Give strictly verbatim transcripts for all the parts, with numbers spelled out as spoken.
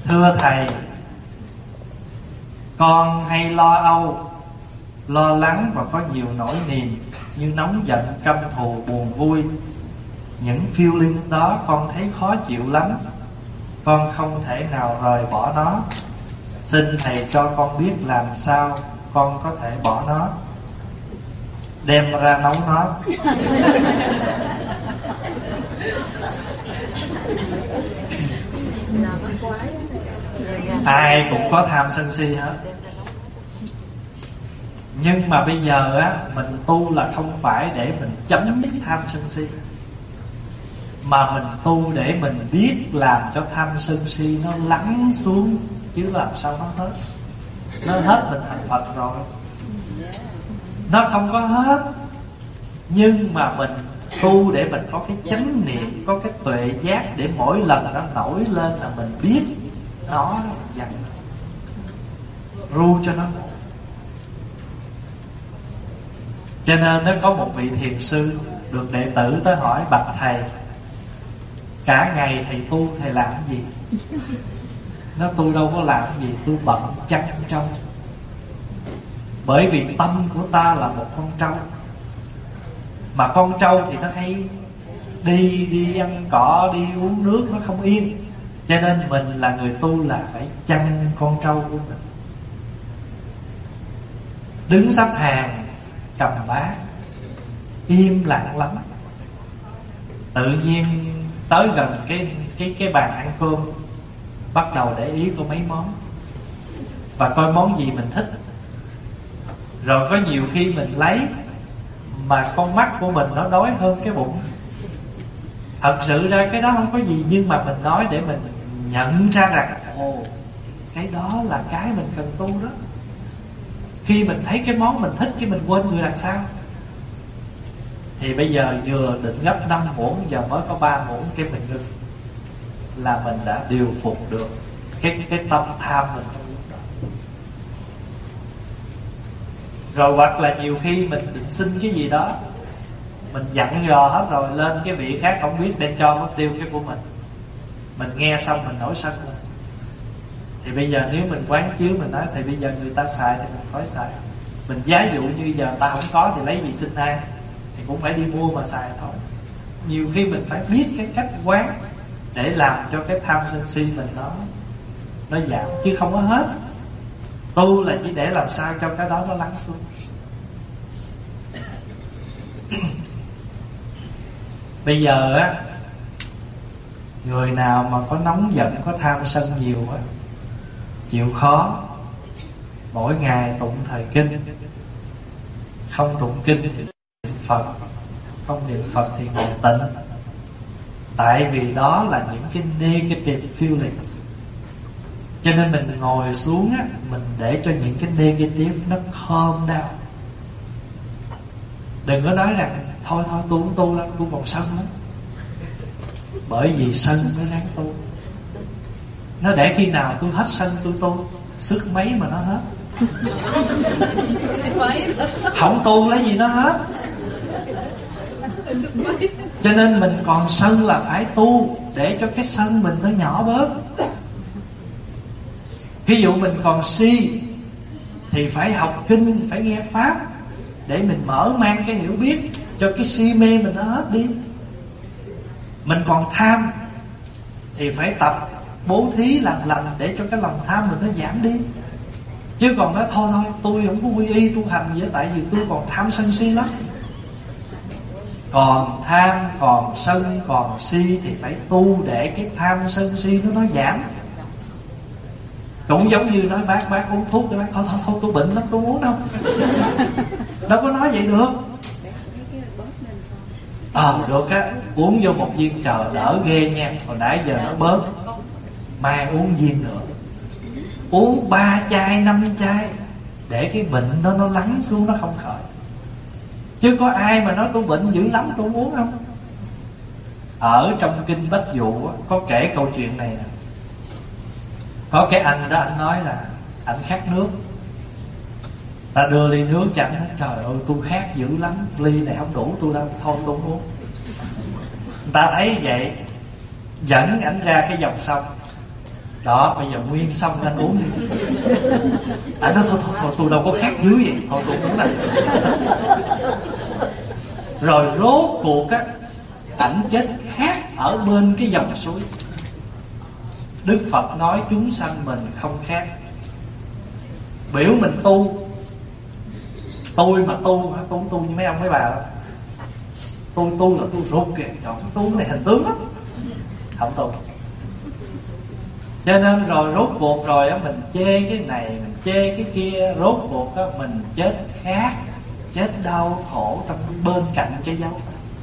Thưa thầy, con hay lo âu, lo lắng và có nhiều nỗi niềm như nóng giận, căm thù, buồn vui. Những feelings đó con thấy khó chịu lắm. Con không thể nào rời bỏ nó. Xin thầy cho con biết làm sao con có thể bỏ nó. Đem ra nấu nó. Ai cũng có tham sân si hết. Nhưng mà bây giờ á, mình tu là không phải để mình chấm dứt tham sân si, mà mình tu để mình biết làm cho tham sân si nó lắng xuống. Chứ làm sao nó hết. Nó hết mình thành Phật rồi. Nó không có hết. Nhưng mà mình tu để mình có cái chánh niệm, có cái tuệ giác, để mỗi lần nó nổi lên là mình biết nó dần ru cho nó. Cho nên nó có một vị thiền sư được đệ tử tới hỏi: bạch thầy, cả ngày thầy tu thầy làm cái gì? Nó: tôi đâu có làm gì, tôi bận chăn trâu. Bởi vì tâm của ta là một con trâu, mà con trâu thì nó hay đi đi ăn cỏ, đi uống nước, nó không yên. Cho nên mình là người tu là phải chăn con trâu của mình. Đứng sắp hàng, cầm bát, im lặng lắm. Tự nhiên tới gần cái cái cái bàn ăn cơm, bắt đầu để ý có mấy món và coi món gì mình thích. Rồi có nhiều khi mình lấy mà con mắt của mình nó đói hơn cái bụng. Thật sự ra cái đó không có gì, nhưng mà mình nói để mình nhận ra rằng ồ, cái đó là cái mình cần tu đó. Khi mình thấy cái món mình thích, cái mình quên người đằng sau. Thì bây giờ vừa định gấp năm muỗng, giờ mới có ba muỗng, cái mình ngưng. Là mình đã điều phục được cái, cái tâm tham mình. Rồi hoặc là nhiều khi mình định xin cái gì đó, mình dặn dò hết rồi, lên cái vị khác không biết đem cho mất tiêu cái của mình. Mình nghe xong mình nổi sân rồi. Thì bây giờ nếu mình quán chiếu, mình nói thì bây giờ người ta xài thì mình phải xài. Mình giá dụ như giờ ta không có thì lấy gì xin ai, thì cũng phải đi mua mà xài thôi. Nhiều khi mình phải biết cái cách quán để làm cho cái tham sân si mình nó nó giảm, chứ không có hết. Tu là chỉ để làm sao cho cái đó nó lắng xuống. Bây giờ á, người nào mà có nóng giận, có tham sân nhiều á, chịu khó mỗi ngày tụng thời kinh. Không tụng kinh thì niệm Phật, không niệm Phật thì ngồi tịnh. Tại vì đó là những cái negative feelings. Cho nên mình ngồi xuống á, mình để cho những cái negative nó calm down. Đừng có nói rằng thôi thôi tôi không tu lắm, tôi còn sân lắm. Bởi vì sân mới đáng tu. Nó để khi nào tôi hết sân tôi tu. Sức mấy mà nó hết. Không tu lấy gì nó hết. Cho nên mình còn sân là phải tu, để cho cái sân mình nó nhỏ bớt. Ví dụ mình còn si thì phải học kinh, phải nghe pháp, để mình mở mang cái hiểu biết, cho cái si mê mình nó hết đi. Mình còn tham thì phải tập bố thí làm lành, để cho cái lòng tham mình nó giảm đi. Chứ còn nói thôi thôi tôi không có quy y tu hành gì hết, tại vì tôi còn tham sân si lắm. Còn tham, còn sân, còn si thì phải tu để cái tham sân si nó nó giảm. Cũng giống như nói bác bác uống thuốc, bác thôi thôi thôi tôi bệnh lắm tôi uống đâu. Đâu có nói vậy được. Ờ được á, uống vô một viên trời đỡ ghê nha. Hồi nãy giờ nó bớt, mai uống viên nữa. Uống ba chai, năm chai, để cái bệnh nó nó lắng xuống, nó không khởi. Chứ có ai mà nói tôi bệnh dữ lắm tôi uống không? Ở trong kinh Bách Dụ có kể câu chuyện này nè. Có cái anh đó, anh nói là anh khát nước. Ta đưa ly nước cho anh, trời ơi tôi khát dữ lắm, ly này không đủ tôi đâu, thôi tôi không uống. Người ta thấy vậy dẫn ảnh ra cái dòng sông. Đó, bây giờ nguyên xong anh uống đi. Anh nói thôi thôi thôi, tôi đâu có khác dưới vậy, thôi tôi uống này. Rồi rốt cuộc á, ảnh chết khác ở bên cái dòng suối. Đức Phật nói chúng sanh mình không khác. Biểu mình tu, tôi mà tu, tu tu như mấy ông mấy bà đó. Tôi tu là tôi rụt kìa, chọn tu cái này hình tướng lắm, không tu. Cho nên rồi rốt cuộc rồi á, mình chê cái này, mình chê cái kia, rốt cuộc á mình chết khác, chết đau khổ trong bên cạnh cái dấu.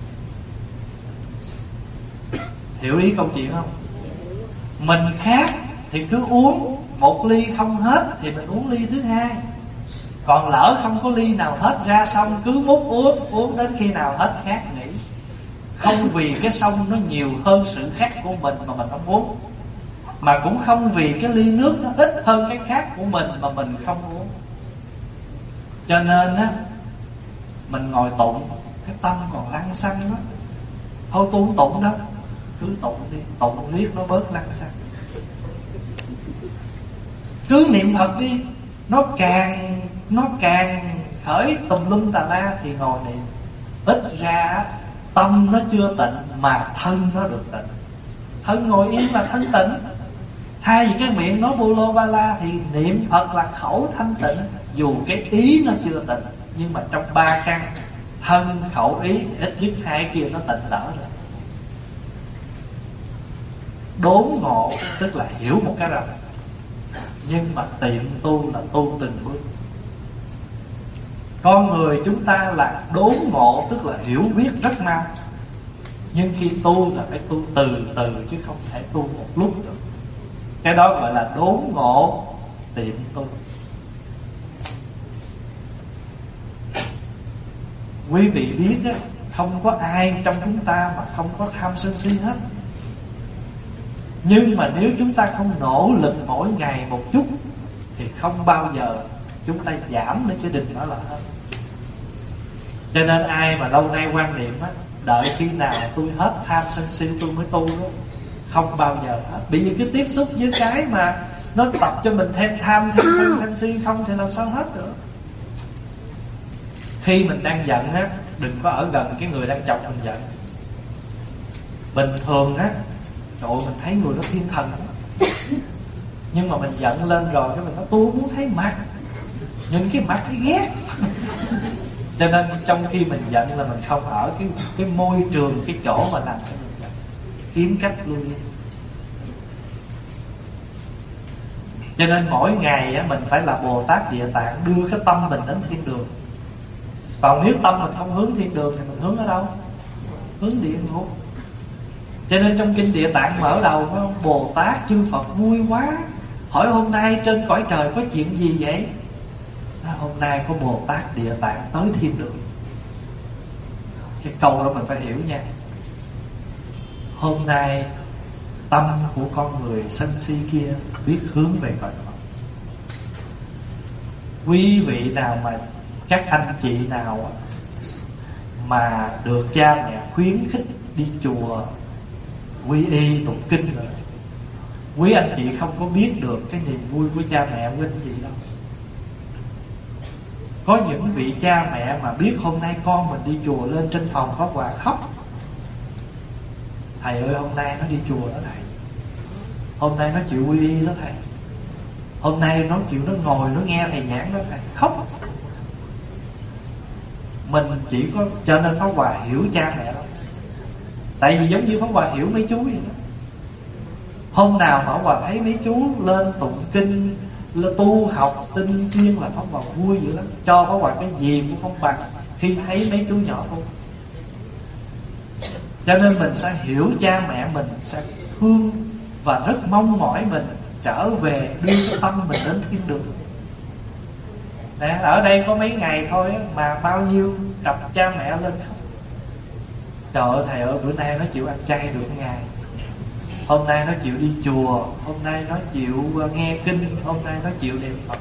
Hiểu ý câu chuyện không? Mình khác thì cứ uống một ly không hết thì mình uống ly thứ hai. Còn lỡ không có ly nào hết ra xong cứ múc uống, uống đến khi nào hết khác nghỉ. Không vì cái sông nó nhiều hơn sự khác của mình mà mình không uống, mà cũng không vì cái ly nước nó ít hơn cái khác của mình mà mình không uống. Cho nên á, mình ngồi tụng, cái tâm còn lăng xăng đó. Thôi tôi không tụng đâu, cứ tụng đi, tụng riết nó bớt lăng xăng. Cứ niệm Phật đi, nó càng nó càng khởi tùm lum tà la thì ngồi niệm. Ít ra tâm nó chưa tịnh mà thân nó được tịnh. Thân ngồi yên là thân tịnh. Thay vì cái miệng nói bô lô ba la thì niệm Phật là khẩu thanh tịnh. Dù cái ý nó chưa tịnh, nhưng mà trong ba căn thân khẩu ý ít nhất hai kia nó tịnh đỡ rồi. Đốn ngộ tức là hiểu một cái rằng, nhưng mà tiệm tu là tu từng bước. Con người chúng ta là đốn ngộ tức là hiểu biết rất mau, nhưng khi tu là phải tu từ từ chứ không thể tu một lúc được. Cái đó gọi là đốn ngộ tiệm tu. Quý vị biết á, không có ai trong chúng ta mà không có tham sân si hết. Nhưng mà nếu chúng ta không nỗ lực mỗi ngày một chút thì không bao giờ chúng ta giảm nữa, chứ đừng nói là hết. Cho nên ai mà lâu nay quan niệm á, đợi khi nào tôi hết tham sân si tôi mới tu đó, không bao giờ hết. Bởi vì cứ tiếp xúc với cái mà nó tập cho mình thêm tham, thêm sân, thêm si, không thì làm sao hết nữa. Khi mình đang giận á, đừng có ở gần cái người đang chọc mình giận. Bình thường á, trời ơi, mình thấy người đó thiên thần, nhưng mà mình giận lên rồi cái mình nói tôi muốn thấy mặt, nhìn cái mặt thấy ghét. Cho nên trong khi mình giận là mình không ở cái cái môi trường, cái chỗ mà làm cho mình giận, kiếm cách lui đi. Cho nên mỗi ngày á, mình phải là Bồ Tát Địa Tạng, đưa cái tâm mình đến thiên đường. Còn nếu tâm mình không hướng thiên đường thì mình hướng ở đâu? Hướng địa ngục. Cho nên trong kinh Địa Tạng mở đầu phải không? Bồ Tát chư Phật vui quá, hỏi hôm nay trên cõi trời có chuyện gì vậy? À, hôm nay có Bồ Tát Địa Tạng tới thiên đường. Cái câu đó mình phải hiểu nha. Hôm nay tâm của con người sân si kia biết hướng về cõi Phật. Quý vị nào mà, các anh chị nào mà được cha mẹ khuyến khích đi chùa quy y tụng kinh rồi, quý anh chị không có biết được cái niềm vui của cha mẹ của anh chị đâu. Có những vị cha mẹ mà biết hôm nay con mình đi chùa, lên trên phòng có quà khóc. Thầy ơi, hôm nay nó đi chùa đó thầy, hôm nay nó chịu quy y đó thầy, hôm nay nó chịu nó ngồi nó nghe thầy giảng đó thầy, khóc. Mình chỉ có, cho nên Pháp Hòa hiểu cha mẹ đó. Tại vì giống như Pháp Hòa hiểu mấy chú vậy đó. Hôm nào mà Pháp Hòa thấy mấy chú lên tụng kinh, lên tu học tinh chuyên là Pháp Hòa vui dữ lắm. Cho Pháp Hòa cái gì cũng không bằng khi thấy mấy chú nhỏ tu. Cho nên mình sẽ hiểu cha mẹ mình, sẽ thương và rất mong mỏi mình trở về đưa cái tâm mình đến thiên đường. Nè, ở đây có mấy ngày thôi mà bao nhiêu cặp cha mẹ lên khóc. Trời ơi thầy ơi, bữa nay nó chịu ăn chay được ngày, hôm nay nó chịu đi chùa, hôm nay nó chịu nghe kinh, hôm nay nó chịu niệm Phật.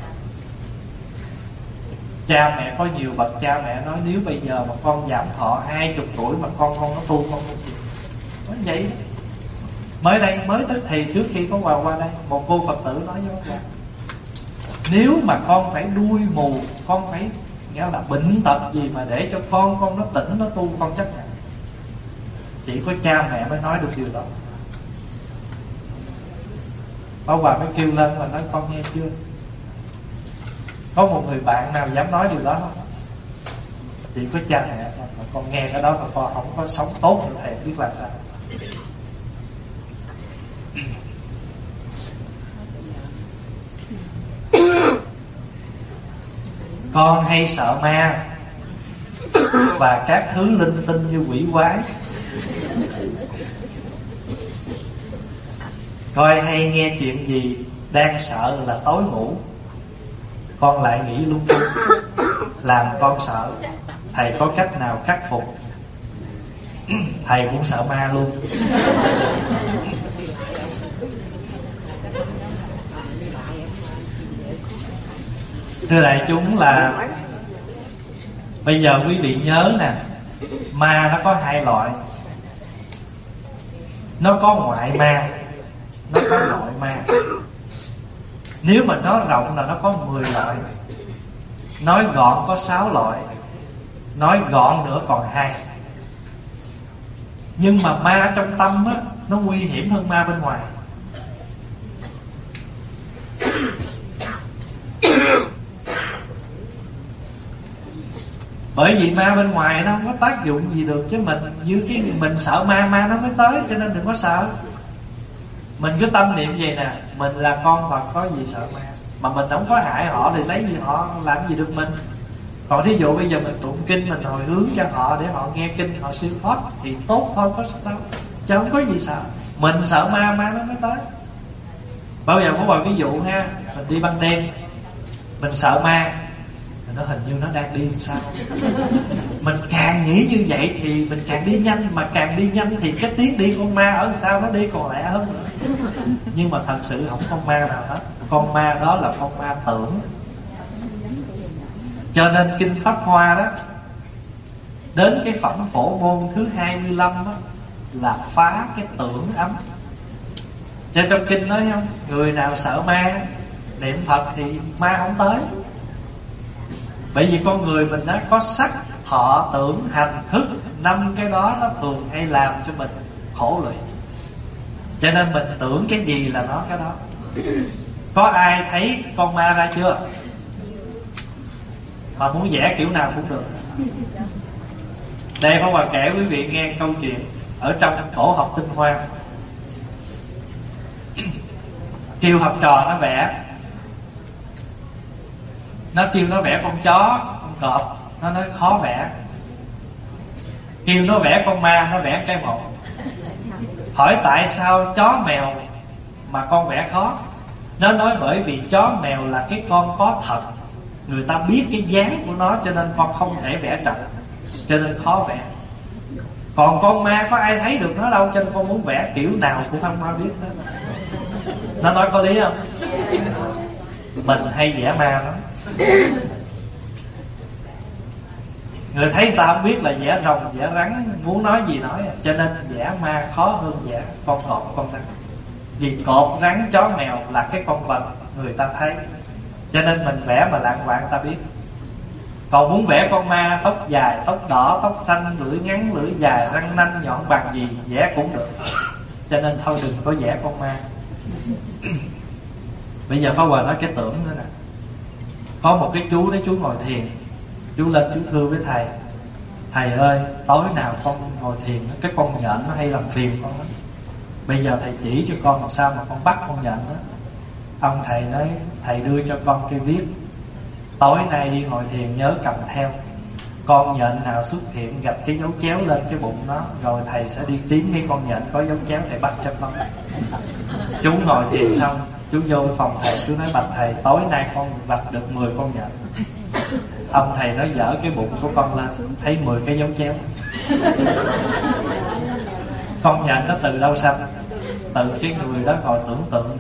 Cha mẹ có nhiều bậc cha mẹ nói nếu bây giờ mà con giảm thọ hai chục tuổi mà con không có tu, con không chịu. Nói vậy Mới đây, mới tức thì trước khi có Hòa qua đây, một cô Phật tử nói với Hòa: nếu mà con phải đuôi mù, con phải nghĩa là bệnh tật gì mà để cho con con nó tỉnh, nó tu, con chấp nhận. Chỉ có cha mẹ mới nói được điều đó. Bà Hòa mới kêu lên và nói: con nghe chưa? Có một người bạn nào dám nói điều đó không? Chỉ có cha mẹ thôi. Mà con nghe cái đó mà con không có sống tốt thì thầy biết làm sao. Con hay sợ ma và các thứ linh tinh như quỷ quái. Coi hay nghe chuyện gì đang sợ là tối ngủ, con lại nghĩ lung tung, làm con sợ. Thầy có cách nào khắc phục? Thầy cũng sợ ma luôn. Thưa đại chúng, là bây giờ quý vị nhớ nè, ma nó có hai loại. Nó có ngoại ma, nó có nội ma. Nếu mà nói rộng là nó có mười loại, nói gọn có sáu loại, nói gọn nữa còn hai. Nhưng mà ma trong tâm á, nó nguy hiểm hơn ma bên ngoài. Bởi vì ma bên ngoài nó không có tác dụng gì được, chứ mình như cái mình sợ ma, ma nó mới tới. Cho nên đừng có sợ. Mình cứ tâm niệm vậy nè: mình là con Phật, có gì sợ ma. Mà mình không có hại họ thì lấy gì họ làm gì được mình. Còn thí dụ bây giờ mình tụng kinh, mình hồi hướng cho họ để họ nghe kinh, họ siêu thoát thì tốt thôi, có sao đâu. Chứ không có gì sợ. Mình sợ ma, ma nó mới tới. Bao giờ có một ví dụ ha, mình đi ban đêm, mình sợ ma, nó hình như nó đang đi làm sao. Mình càng nghĩ như vậy thì mình càng đi nhanh. Mà càng đi nhanh thì cái tiếng đi con ma ở sau nó đi còn lẹ hơn nữa. Nhưng mà thật sự không con ma nào hết. Con ma đó là con ma tưởng. Cho nên Kinh Pháp Hoa đó, đến cái phẩm Phổ Môn thứ hai mươi lăm đó, là phá cái tưởng ấm. Cho trong kinh nói không, người nào sợ ma niệm Phật thì ma không tới. Bởi vì con người mình nó có sắc, thọ, tưởng, hành, thức. Năm cái đó nó thường hay làm cho mình khổ lụy. Cho nên mình tưởng cái gì là nó cái đó. Có ai thấy con ma ra chưa? Mà muốn vẽ kiểu nào cũng được. Đây Pháp Hòa kể quý vị nghe câu chuyện ở trong Cổ Học Tinh Hoa. Kêu học trò nó vẽ, nó kêu nó vẽ con chó, con cọp, nó nói khó vẽ. Kêu nó vẽ con ma, nó vẽ cái một. Hỏi tại sao chó mèo mà con vẽ khó? Nó nói bởi vì chó mèo là cái con có thật, người ta biết cái dáng của nó, cho nên con không thể vẽ trật, cho nên khó vẽ. Còn con ma có ai thấy được nó đâu, cho nên con muốn vẽ kiểu nào cũng không ai biết hết. Nó nói có lý không? Mình hay vẽ ma lắm. Người thấy người ta không biết là vẽ rồng, vẽ rắn, muốn nói gì nói. Cho nên vẽ ma khó hơn vẽ con cọp, con rắn. Vì cọp, rắn, chó, mèo là cái con vật người ta thấy, cho nên mình vẽ mà lạng quạng ta biết. Còn muốn vẽ con ma tóc dài, tóc đỏ, tóc xanh, lưỡi ngắn, lưỡi dài, răng nanh nhọn bằng gì vẽ cũng được. Cho nên thôi đừng có vẽ con ma. Bây giờ Pháp Hòa nói cái tưởng nữa nè. Có một cái chú đấy, chú ngồi thiền. Chú lên chú thưa với thầy: thầy ơi, tối nào con ngồi thiền, cái con nhện nó hay làm phiền con lắm. Bây giờ thầy chỉ cho con làm sao mà con bắt con nhện đó. Ông thầy nói: thầy đưa cho con cái viết, tối nay đi ngồi thiền nhớ cầm theo. Con nhện nào xuất hiện gạch cái dấu chéo lên cái bụng nó, rồi thầy sẽ đi kiếm cái con nhện có dấu chéo, thầy bắt cho con. Chú ngồi thiền xong, chú vô phòng thầy, chú nói: bạch thầy, tối nay con vạch được mười con nhện. Ông thầy nói: dở cái bụng của con lên, thấy mười cái dấu chéo. Con nhện nó từ đâu sanh? Từ cái người đó ngồi tưởng tượng.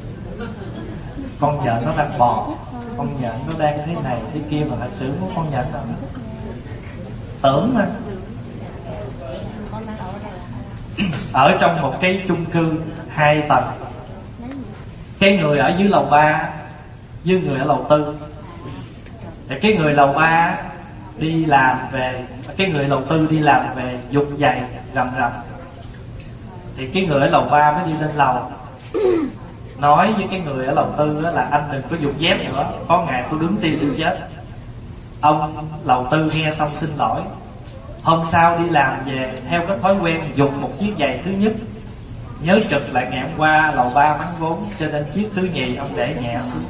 Con nhện nó đang bò, con nhện nó đang thế này thế kia, mà thật sự có con nhện nào nữa. Tưởng mà. ở trong một cái chung cư hai tầng. Cái người ở dưới lầu ba với người ở lầu tư. Thì cái người lầu ba đi làm về, cái người lầu tư đi làm về giục giày rầm rầm. Thì cái người ở lầu ba mới đi lên lầu nói với cái người ở lầu tư là anh đừng có giục dép nữa, có ngày tôi đứng tim tôi chết. Ông lầu tư nghe xong xin lỗi. Hôm sau đi làm về theo cái thói quen giục một chiếc giày thứ nhất, nhớ trực lại ngày hôm qua lầu ba mắng vốn, cho nên chiếc thứ nhì ông để nhẹ xuống.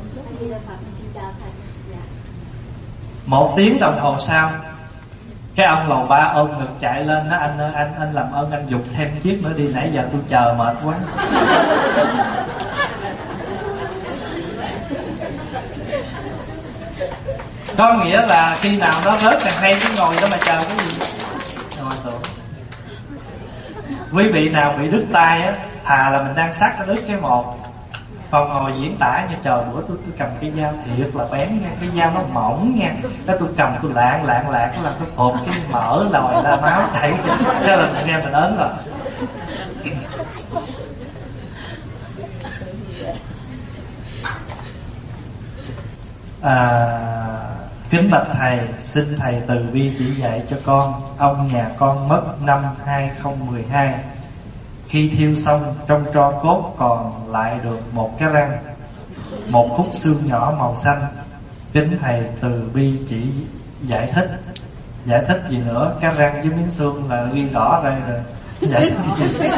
Một tiếng đồng hồ sau, cái ông lầu ba ôm ngực chạy lên nói anh ơi, anh anh làm ơn anh giục thêm chiếc nữa đi, nãy giờ tôi chờ mệt quá. Có nghĩa là khi nào nó rớt càng hay cứ ngồi đó mà chờ cái gì. Ngồi tưởng. Quý vị nào bị đứt tay á, thà là mình đang sắc nó đứt cái một, còn ngồi diễn tả như trời bữa tôi tôi cầm cái dao thiệt là bén nha, cái dao nó mỏng nha, đó tôi cầm tôi lạng lạng lạng nó làm tôi phột cái mỡ lòi ra máu chảy, cái là mình nghe mình ớn rồi. À, kính bạch thầy, xin thầy từ bi chỉ dạy cho con. Ông nhà con mất năm hai không một hai. Khi thiêu xong trong tro cốt còn lại được một cái răng, một khúc xương nhỏ màu xanh. Kính thầy từ bi chỉ giải thích. Giải thích gì nữa? Cái răng với miếng xương là ghi rõ ra rồi. Giải thích cái gì?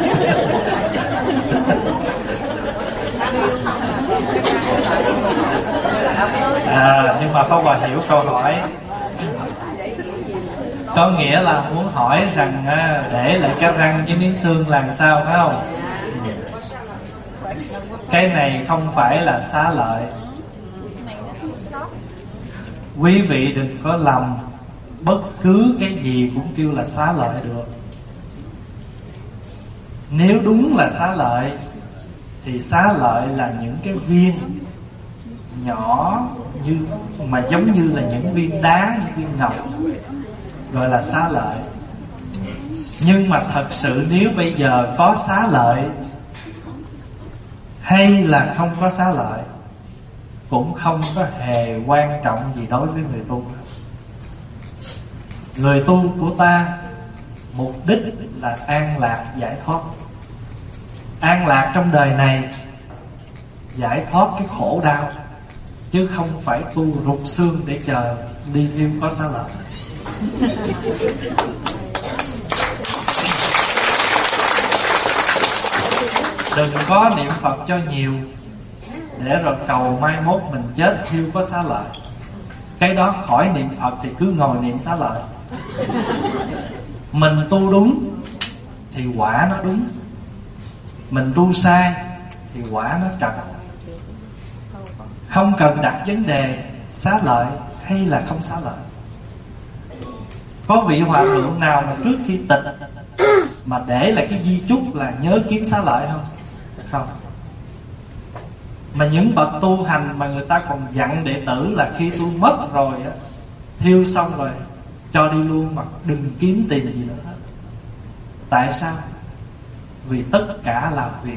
À, nhưng mà Pháp Hòa hiểu câu hỏi. Có nghĩa là muốn hỏi rằng để lại cái răng với miếng xương làm sao, phải không? Cái này không phải là xá lợi. Quý vị đừng có lầm, bất cứ cái gì cũng kêu là xá lợi được. Nếu đúng là xá lợi thì xá lợi là những cái viên nhỏ như mà giống như là những viên đá, những viên ngọc, gọi là xá lợi. Nhưng mà thật sự nếu bây giờ có xá lợi hay là không có xá lợi cũng không có hề quan trọng gì đối với người tu. Người tu của ta mục đích là an lạc giải thoát. An lạc trong đời này, giải thoát cái khổ đau, chứ không phải tu rụt xương để chờ đi thiêu có xá lợi. Đừng có niệm Phật cho nhiều để rồi cầu mai mốt mình chết thiêu có xá lợi. Cái đó khỏi niệm Phật thì cứ ngồi niệm xá lợi. Mình tu đúng thì quả nó đúng, mình tu sai thì quả nó trật. Không cần đặt vấn đề xá lợi hay là không xá lợi. Có vị hòa thượng nào mà trước khi tịch mà để lại cái di chúc là nhớ kiếm xá lợi không? Không. Mà những bậc tu hành mà người ta còn dặn đệ tử là khi tu mất rồi á, thiêu xong rồi cho đi luôn mà đừng kiếm tìm gì nữa hết. Tại sao? Vì tất cả là huyễn.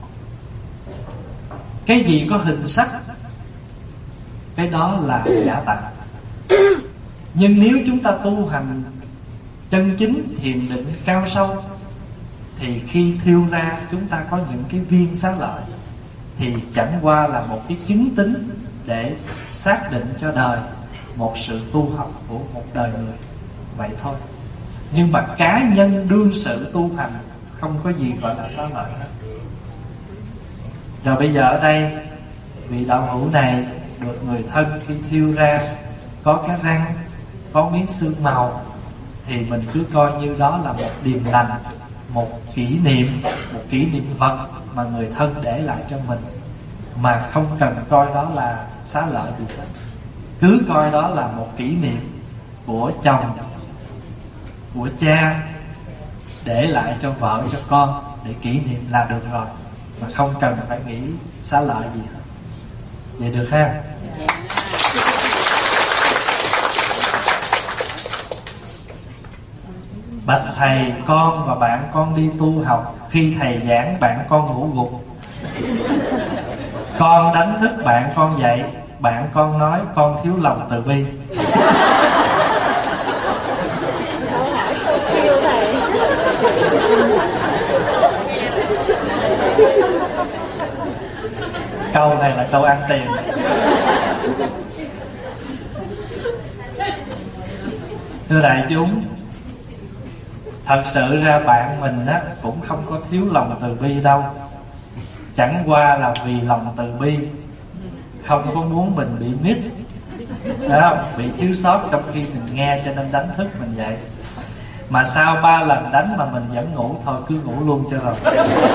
Cái gì có hình sắc, cái đó là giả tạm. Nhưng nếu chúng ta tu hành chân chính, thiền định cao sâu, thì khi thiêu ra chúng ta có những cái viên xá lợi, thì chẳng qua là một cái chứng tính để xác định cho đời một sự tu học của một đời người, vậy thôi. Nhưng mà cá nhân đương sự tu hành không có gì gọi là xá lợi hết. Rồi bây giờ ở đây vị đạo hữu này được người thân khi thiêu ra có cái răng, có miếng xương màu, thì mình cứ coi như đó là một điềm lành, một kỷ niệm, một kỷ niệm vật mà người thân để lại cho mình, mà không cần coi đó là xá lợi gì hết. Cứ coi đó là một kỷ niệm của chồng, của cha để lại cho vợ, cho con, để kỷ niệm là được rồi, mà không cần phải nghĩ xá lợi gì hết. Vậy được ha? Bạch thầy, con và bạn con đi tu học, khi thầy giảng bạn con ngủ gục. Con đánh thức bạn con dậy, bạn con nói con thiếu lòng từ bi. Câu hỏi sâu khiêu thầy. Câu này là câu ăn tiền. Thưa đại chúng, thật sự ra bạn mình á cũng không có thiếu lòng từ bi đâu. Chẳng qua là vì lòng từ bi, không có muốn mình bị miss, phải không? Bị thiếu sót trong khi mình nghe, cho nên đánh thức mình dậy. Mà sau ba lần đánh mà mình vẫn ngủ, thôi cứ ngủ luôn cho rồi.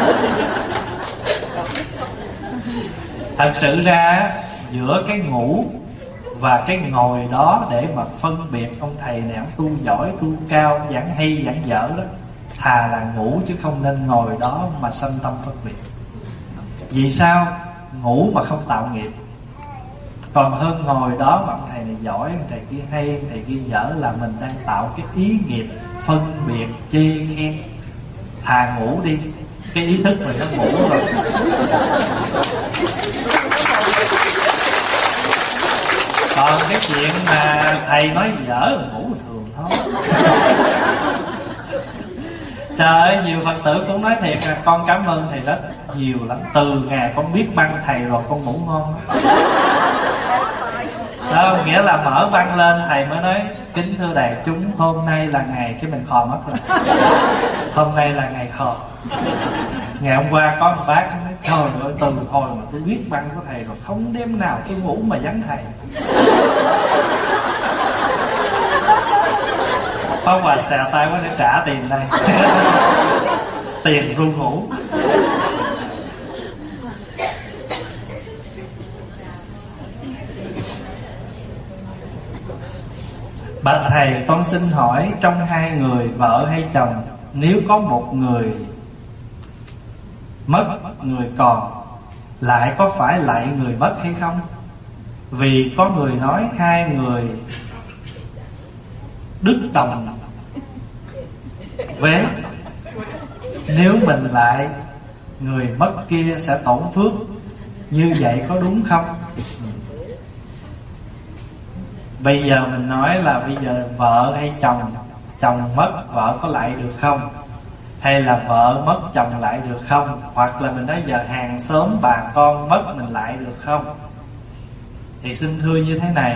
Thật sự ra giữa cái ngủ và cái ngồi đó để mà phân biệt ông thầy này ông tu giỏi, tu cao, giảng hay, giảng dở đó, thà là ngủ chứ không nên ngồi đó mà sanh tâm phân biệt. Vì sao? Ngủ mà không tạo nghiệp. Còn hơn ngồi đó mà ông thầy này giỏi, ông thầy kia hay, ông thầy kia dở, là mình đang tạo cái ý nghiệp phân biệt, chê khen. Thà ngủ đi, cái ý thức mình nó ngủ rồi. Còn cái chuyện mà thầy nói dở, ngủ thường thôi. Trời ơi, nhiều Phật tử cũng nói thiệt là con cảm ơn thầy rất nhiều lắm. Từ ngày con biết băng thầy rồi con ngủ ngon. Đó, nghĩa là mở băng lên thầy mới nói kính thưa đại chúng, hôm nay là ngày, cái mình khò mất rồi. Hôm nay là ngày khò. Ngày hôm qua có một bác nói trời ơi, từ hồi mà tôi biết băng của thầy rồi không đêm nào tôi ngủ mà vắng thầy. Pháp Hòa xà tay quá để trả tiền đây. Tiền ru ngủ. Bạch thầy, con xin hỏi, trong hai người vợ hay chồng, nếu có một người mất, người còn, lại có phải lại người mất hay không? Vì có người nói hai người đức đồng vế, nếu mình lại người mất kia sẽ tổn phước, như vậy có đúng không? Bây giờ mình nói là bây giờ vợ hay chồng, chồng mất vợ có lại được không? Hay là vợ mất chồng lại được không? Hoặc là mình nói giờ hàng xóm bà con mất mình lại được không? Thì xin thưa như thế này,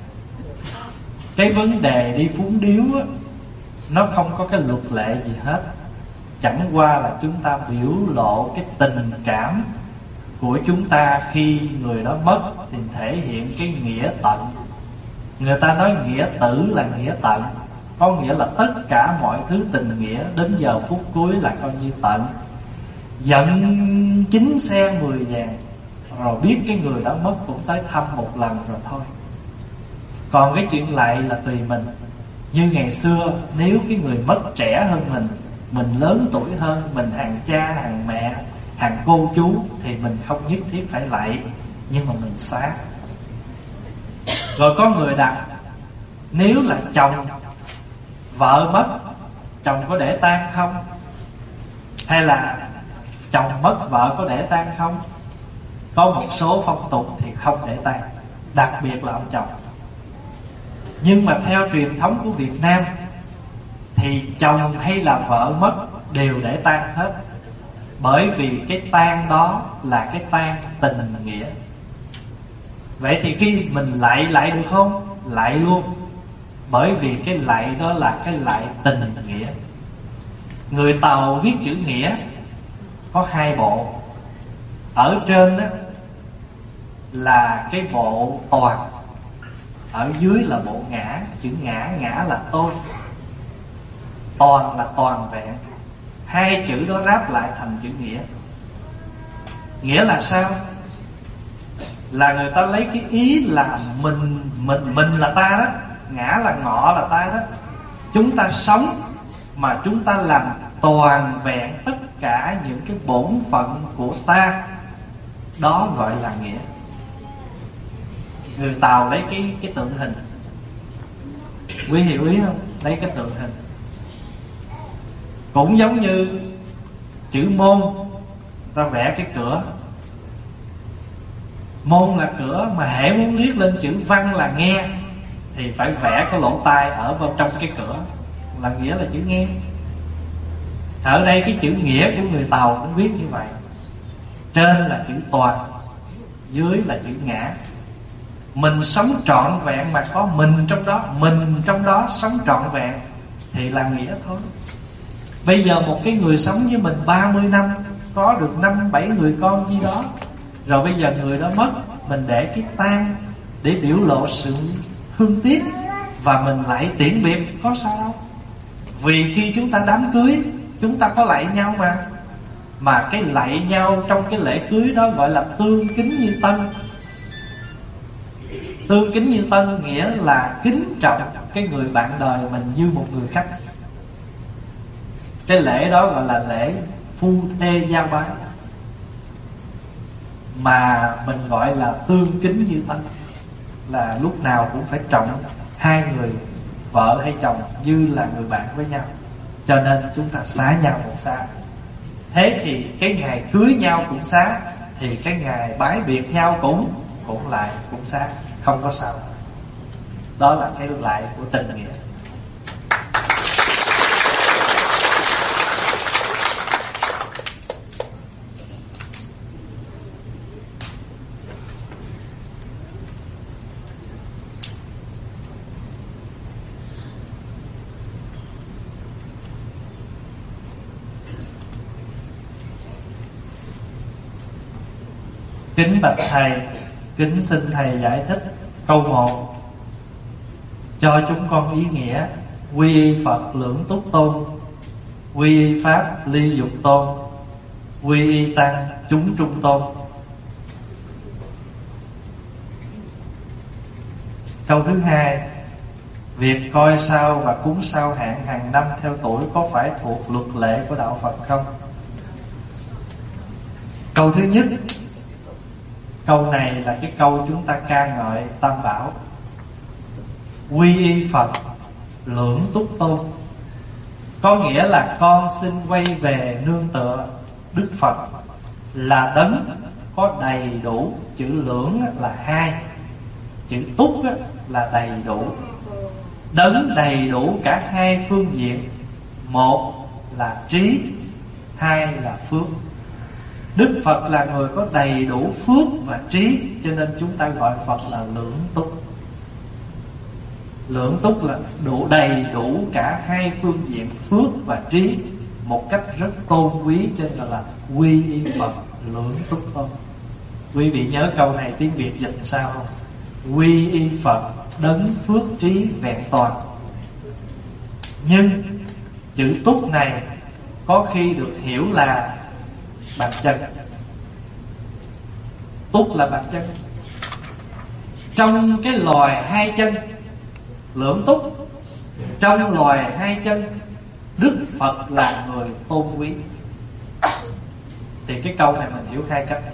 cái vấn đề đi phúng điếu á, nó không có cái luật lệ gì hết. Chẳng qua là chúng ta biểu lộ cái tình cảm của chúng ta khi người đó mất, thì thể hiện cái nghĩa tận. Người ta nói nghĩa tử là nghĩa tận, có nghĩa là tất cả mọi thứ tình nghĩa đến giờ phút cuối là coi như tận. Giận chín xe mười vàng, rồi biết cái người đó mất cũng tới thăm một lần rồi thôi. Còn cái chuyện lại là tùy mình. Như ngày xưa, nếu cái người mất trẻ hơn mình, mình lớn tuổi hơn, mình hàng cha, hàng mẹ, hàng cô chú, thì mình không nhất thiết phải lạy, nhưng mà mình xá. Rồi có người đặt, nếu là chồng vợ mất, chồng có để tang không? Hay là chồng mất vợ có để tang không? Có một số phong tục thì không để tang, đặc biệt là ông chồng. Nhưng mà theo truyền thống của Việt Nam thì chồng hay là vợ mất đều để tang hết. Bởi vì cái tang đó là cái tang tình nghĩa. Vậy thì khi mình lại lại được không? Lại luôn. Bởi vì cái lại đó là cái lại tình nghĩa. Người Tàu viết chữ nghĩa có hai bộ. Ở trên đó là cái bộ toàn, ở dưới là bộ ngã. Chữ ngã, ngã là tôi, toàn là toàn vẹn. Hai chữ đó ráp lại thành chữ nghĩa. Nghĩa là sao? Là người ta lấy cái ý là mình mình mình là ta đó, ngã là ngọ là ta đó. Chúng ta sống mà chúng ta làm toàn vẹn tất cả những cái bổn phận của ta, đó gọi là nghĩa. Người Tàu lấy cái cái tượng hình, quý hiểu ý không? Lấy cái tượng hình. Cũng giống như chữ môn, ta vẽ cái cửa. Môn là cửa, mà hễ muốn viết lên chữ văn là nghe thì phải vẽ cái lỗ tai ở vào trong cái cửa, là nghĩa là chữ nghe. Ở đây cái chữ nghĩa của người Tàu cũng viết như vậy. Trên là chữ toàn, dưới là chữ ngã. Mình sống trọn vẹn mà có mình trong đó, mình trong đó sống trọn vẹn thì là nghĩa thôi. Bây giờ một cái người sống với mình ba mươi năm, có được năm bảy người con chi đó, rồi bây giờ người đó mất, mình để cái tang để biểu lộ sự thương tiếc, và mình lại tiễn biệt, có sao đâu. Vì khi chúng ta đám cưới, chúng ta có lạy nhau mà. Mà cái lạy nhau trong cái lễ cưới đó gọi là tương kính như tân. Tương kính như tân nghĩa là kính trọng cái người bạn đời mình như một người khách. Cái lễ đó gọi là lễ phu thê giao bái, mà mình gọi là tương kính như tân, là lúc nào cũng phải trọng hai người, vợ hay chồng, như là người bạn với nhau. Cho nên chúng ta xá nhau một xá. Thế thì cái ngày cưới nhau cũng xá, thì cái ngày bái biệt nhau cũng cũng lại cũng xá, không có sao. Đó là cái lại của tình nghĩa. Kính bạch thầy, kính xin thầy giải thích câu một cho chúng con ý nghĩa. Quy y Phật lưỡng túc tôn, quy y Pháp ly dục tôn, quy y Tăng chúng trung tôn. Câu thứ hai, việc coi sao và cúng sao hạn hàng năm theo tuổi có phải thuộc luật lệ của đạo Phật không? Câu thứ nhất, câu này là cái câu chúng ta ca ngợi Tam Bảo. Quy y Phật lưỡng túc tôn, có nghĩa là con xin quay về nương tựa Đức Phật, là đấng có đầy đủ. Chữ lưỡng là hai, chữ túc là đầy đủ. Đấng đầy đủ cả hai phương diện, một là trí, hai là phước. Đức Phật là người có đầy đủ phước và trí, cho nên chúng ta gọi Phật là lưỡng túc. Lưỡng túc là đủ, đầy đủ cả hai phương diện phước và trí một cách rất tôn quý, cho nên là quy y Phật lưỡng túc tôn. Quý vị nhớ câu này tiếng Việt dịch sao không? Quy y Phật đấng phước trí vẹn toàn. Nhưng chữ túc này có khi được hiểu là bàn chân. Túc là bàn chân. Trong cái loài hai chân, lưỡng túc, trong loài hai chân, Đức Phật là người tôn quý. Thì cái câu này mình hiểu hai cách.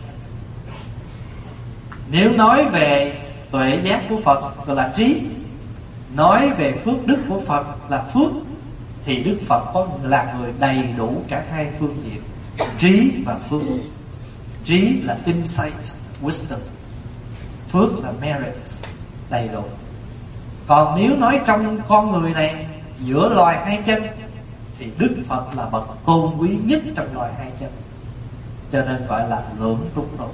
Nếu nói về tuệ giác của Phật gọi là trí, nói về phước đức của Phật là phước, thì Đức Phật có là người đầy đủ cả hai phương diện, trí và phước. Trí là insight, wisdom. Phước là merit, đầy đủ. Còn nếu nói trong con người này, giữa loài hai chân, thì Đức Phật là bậc tôn quý nhất trong loài hai chân, cho nên gọi là lưỡng túc tôn.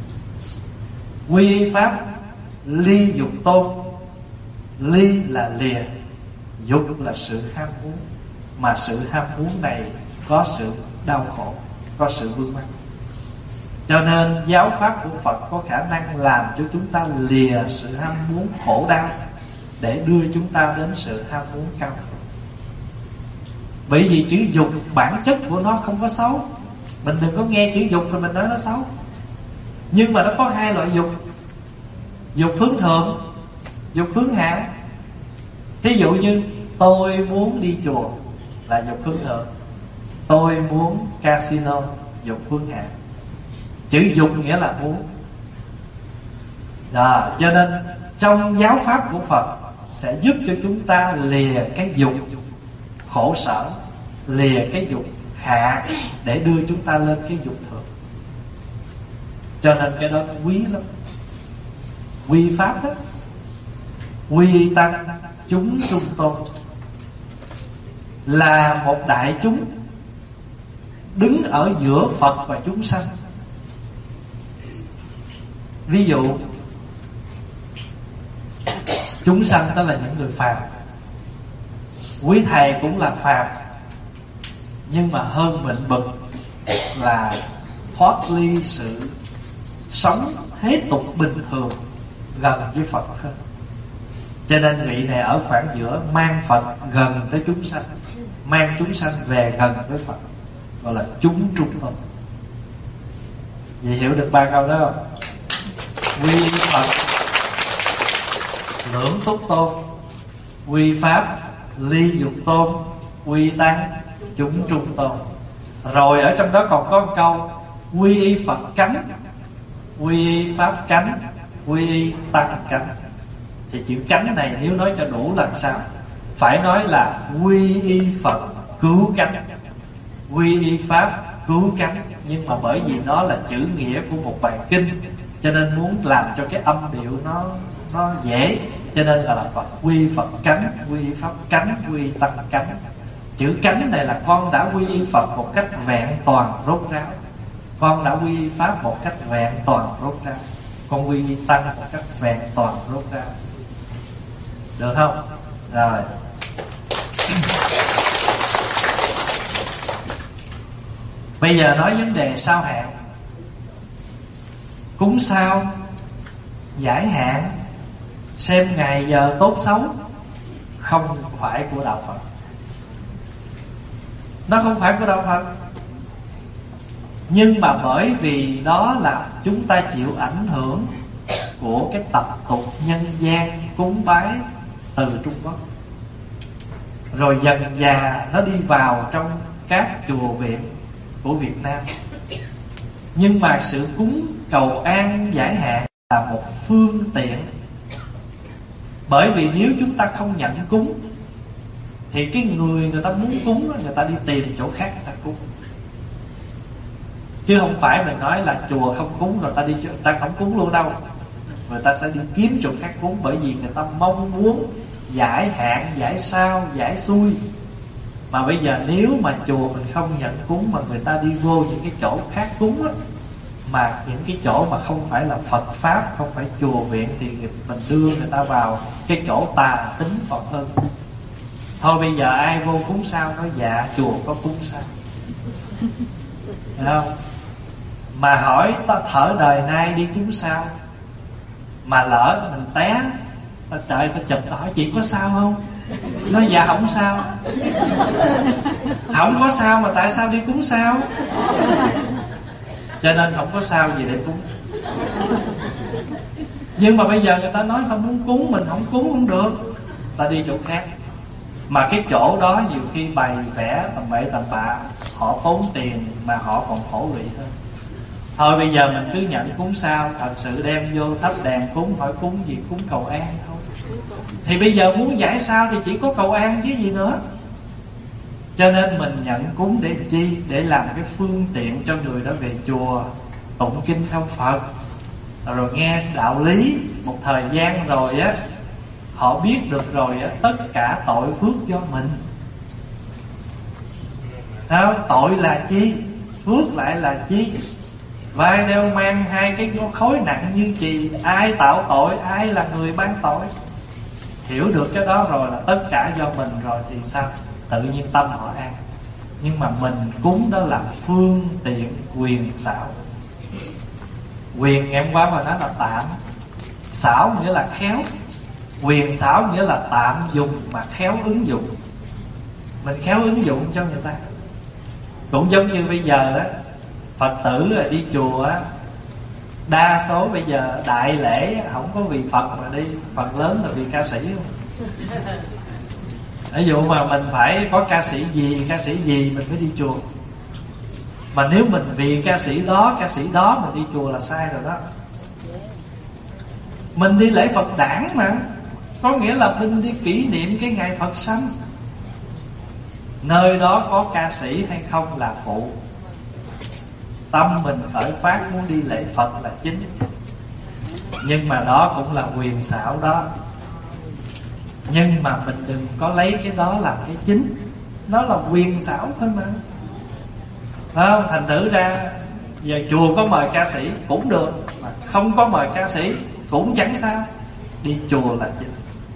Quy Pháp ly dục tôn. Ly là lìa, dục là sự ham muốn, mà sự ham muốn này có sự đau khổ, có sự vướng mắc. Cho nên giáo pháp của Phật có khả năng làm cho chúng ta lìa sự ham muốn khổ đau, để đưa chúng ta đến sự ham muốn cao. Bởi vì chữ dục bản chất của nó không có xấu. Mình đừng có nghe chữ dục rồi mình nói nó xấu. Nhưng mà nó có hai loại dục: dục hướng thượng, dục hướng hạ. Thí dụ như tôi muốn đi chùa là dục hướng thượng, tôi muốn casino, dục hướng hạ. Chữ dục nghĩa là muốn. Đó, cho nên trong giáo pháp của Phật sẽ giúp cho chúng ta lìa cái dục khổ sở, lìa cái dục hạ để đưa chúng ta lên cái dục thượng. Cho nên cái đó quý lắm. Quy pháp đó, quy tăng chúng trung tôn, là một đại chúng đứng ở giữa Phật và chúng sanh. Ví dụ chúng sanh đó là những người phàm, quý thầy cũng là phàm, nhưng mà hơn mình bậc là thoát ly sự sống thế tục bình thường, gần với Phật hơn. Cho nên vị này ở khoảng giữa, mang Phật gần tới chúng sanh, mang chúng sanh về gần với Phật, gọi là chúng trung tôn. Vậy hiểu được ba câu đó không? Quy Phật lưỡng túc tôn, quy pháp ly dục tôn, quy tăng chúng trung tôn. Rồi ở trong đó còn có một câu quy y Phật cánh, quy y pháp cánh, quy y tăng cánh. Thì chữ cánh này nếu nói cho đủ làm sao? Phải nói là quy y Phật cứu cánh, quy y pháp cứu cánh. Nhưng mà bởi vì nó là chữ nghĩa của một bài kinh, cho nên muốn làm cho cái âm điệu nó nó dễ, cho nên là Phật quy Phật cánh, quy y pháp cánh, quy y tăng cánh. Chữ cánh này là con đã quy y Phật một cách vẹn toàn rốt ráo, con đã quy y pháp một cách vẹn toàn rốt ráo, con quy y tăng một cách vẹn toàn rốt ráo. Được không? Rồi. Bây giờ nói vấn đề sao hạn. Cúng sao, giải hạn, xem ngày giờ tốt xấu không phải của đạo Phật. Nó không phải của đạo Phật. Nhưng mà bởi vì đó là chúng ta chịu ảnh hưởng của cái tập tục nhân gian cúng bái từ Trung Quốc, rồi dần dà nó đi vào trong các chùa viện của Việt Nam. Nhưng mà sự cúng cầu an giải hạn là một phương tiện. Bởi vì nếu chúng ta không nhận cúng thì cái người người ta muốn cúng đó, người ta đi tìm chỗ khác người ta cúng. Chứ không phải mình nói là chùa không cúng rồi ta đi ta không cúng luôn đâu. Người ta sẽ đi kiếm chỗ khác cúng, bởi vì người ta mong muốn giải hạn, giải sao, giải xui. Mà bây giờ nếu mà chùa mình không nhận cúng, mà người ta đi vô những cái chỗ khác cúng á, mà những cái chỗ mà không phải là Phật Pháp, không phải chùa viện, thì mình đưa người ta vào cái chỗ tà tính Phật hơn. Thôi bây giờ ai vô cúng sao, nói dạ chùa có cúng sao, thấy không? Mà hỏi ta thở đời nay đi cúng sao, mà lỡ mình té, ta trời ta chụp ta hỏi chị có sao không, nói dạ không sao. Không có sao mà tại sao đi cúng sao? Cho nên không có sao gì để cúng. Nhưng mà bây giờ người ta nói ta muốn cúng, mình không cúng không được, ta đi chỗ khác. Mà cái chỗ đó nhiều khi bày vẽ tầm bậy tầm bạ, họ tốn tiền mà họ còn khổ lụy hơn. Thôi bây giờ mình cứ nhận cúng sao, thật sự đem vô thắp đèn cúng, hỏi cúng gì, cúng cầu an thôi. Thì bây giờ muốn giải sao thì chỉ có cầu an chứ gì nữa. Cho nên mình nhận cúng để chi? Để làm cái phương tiện cho người đó về chùa tụng kinh theo Phật, rồi nghe đạo lý. Một thời gian rồi á, họ biết được rồi á, tất cả tội phước do mình. Đó, tội là chi? Phước lại là chi? Vai đeo mang hai cái khối nặng như chì, ai tạo tội, ai là người ban tội. Hiểu được cái đó rồi là tất cả do mình rồi thì sao? Tự nhiên tâm họ an. Nhưng mà mình cúng đó là phương tiện quyền xảo. Quyền em qua mà nói là tạm, xảo nghĩa là khéo. Quyền xảo nghĩa là tạm dùng mà khéo ứng dụng. Mình khéo ứng dụng cho người ta. Cũng giống như bây giờ đó, Phật tử đi chùa á, đa số bây giờ đại lễ không có vì Phật mà đi, phần lớn là vì ca sĩ không? Ví dụ mà mình phải có ca sĩ gì, ca sĩ gì mình mới đi chùa. Mà nếu mình vì ca sĩ đó, ca sĩ đó mình đi chùa là sai rồi đó. Mình đi lễ Phật đản mà, có nghĩa là mình đi kỷ niệm cái ngày Phật sanh. nơi đó có ca sĩ hay không là phụ. Tâm mình khởi phát muốn đi lễ Phật là chính. Nhưng mà đó cũng là huyền xảo đó. Nhưng mà mình đừng có lấy cái đó làm cái chính. Nó là huyền xảo thôi mà. Không, thành thử ra giờ chùa có mời ca sĩ cũng được, mà không có mời ca sĩ cũng chẳng sao. Đi chùa là chính.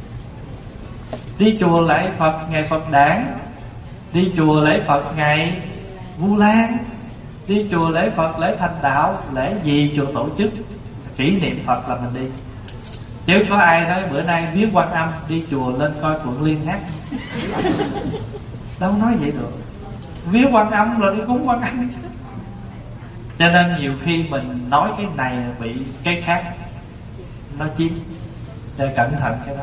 Đi chùa lễ Phật ngày Phật đản, đi chùa lễ Phật ngày Vu Lan, đi chùa lễ Phật lễ Thành Đạo, lễ gì chùa tổ chức kỷ niệm Phật là mình đi. Chứ có ai nói bữa nay viếng Quan Âm đi chùa lên coi Phượng Liên hát, đâu nói vậy được. Viếng Quan Âm rồi đi cúng Quan Âm chứ. Cho nên nhiều khi mình nói cái này bị cái khác nó chiếm, cho cẩn thận cái đó.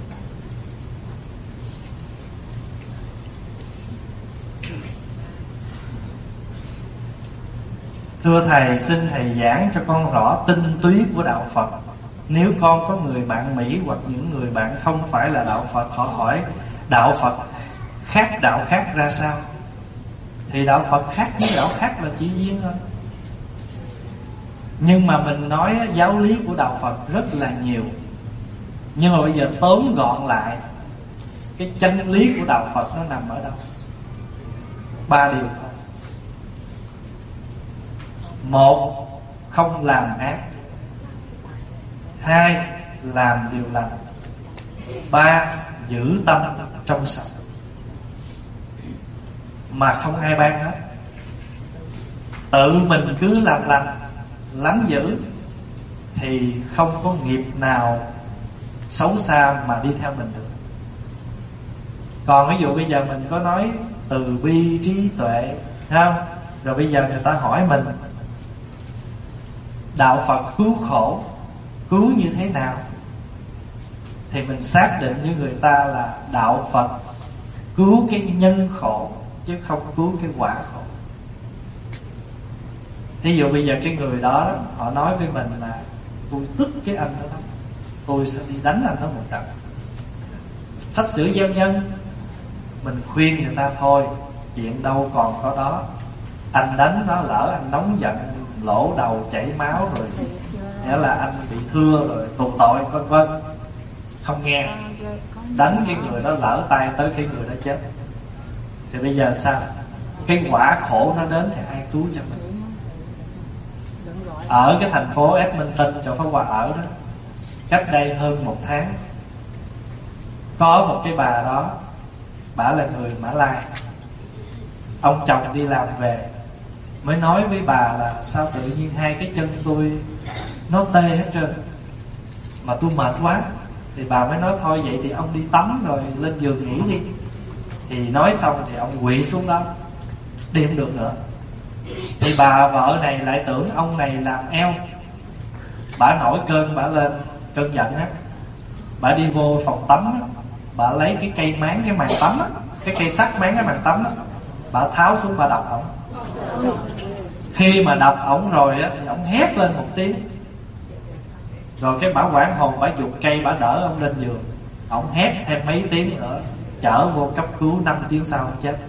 Thưa Thầy, xin Thầy giảng cho con rõ tinh túy của đạo Phật. Nếu con có người bạn Mỹ hoặc những người bạn không phải là đạo Phật, họ hỏi đạo Phật khác đạo khác ra sao, thì đạo Phật khác với đạo khác là chỉ riêng thôi. Nhưng mà mình nói giáo lý của đạo Phật rất là nhiều. Nhưng mà bây giờ tóm gọn lại, cái chân lý của đạo Phật nó nằm ở đâu? Ba điều thôi. Một, không làm ác. Hai, làm điều lành. Ba, giữ tâm trong sạch. Mà không ai ban hết. Tự mình cứ làm lành, lánh dữ, thì không có nghiệp nào xấu xa mà đi theo mình được. Còn ví dụ bây giờ mình có nói từ bi trí tuệ, không? Rồi bây giờ người ta hỏi mình đạo Phật cứu khổ, cứu như thế nào, thì mình xác định với người ta là đạo Phật cứu cái nhân khổ, chứ không cứu cái quả khổ. Ví dụ bây giờ cái người đó họ nói với mình là tôi tức cái anh đó lắm, tôi sẽ đi đánh anh đó một trận. Sắp sửa gieo nhân, mình khuyên người ta thôi, chuyện đâu còn có đó. Anh đánh nó, lỡ anh nóng giận lỗ đầu chảy máu rồi, nghĩa là anh bị thưa rồi tù tội vân vân. Không nghe. Đánh cái người đó lỡ tay tới cái người đó chết, thì bây giờ sao? Cái quả khổ nó đến thì ai cứu cho mình? Ở cái thành phố Edmonton chỗ Pháp Hòa ở đó, cách đây hơn một tháng, có một cái bà đó, bà là người Mã Lai. Ông chồng đi làm về mới nói với bà là sao tự nhiên hai cái chân tôi nó tê hết trơn, mà tôi mệt quá. Thì bà mới nói thôi vậy thì ông đi tắm rồi lên giường nghỉ đi. Thì nói xong thì ông quỵ xuống đó, đi không được nữa. Thì bà vợ này lại tưởng ông này làm eo. Bà nổi cơn, bà lên cơn giận á, bà đi vô phòng tắm á, bà lấy cái cây máng cái màn tắm á, cái cây sắt máng cái màn tắm á, bà tháo xuống bà đập ổng. Khi mà đập ổng rồi á thì ổng hét lên một tiếng. Rồi cái bà hoảng hồn, bà giục cây bà đỡ ông lên giường. Ổng hét thêm mấy tiếng nữa, chở vô cấp cứu, năm tiếng sau ông chết.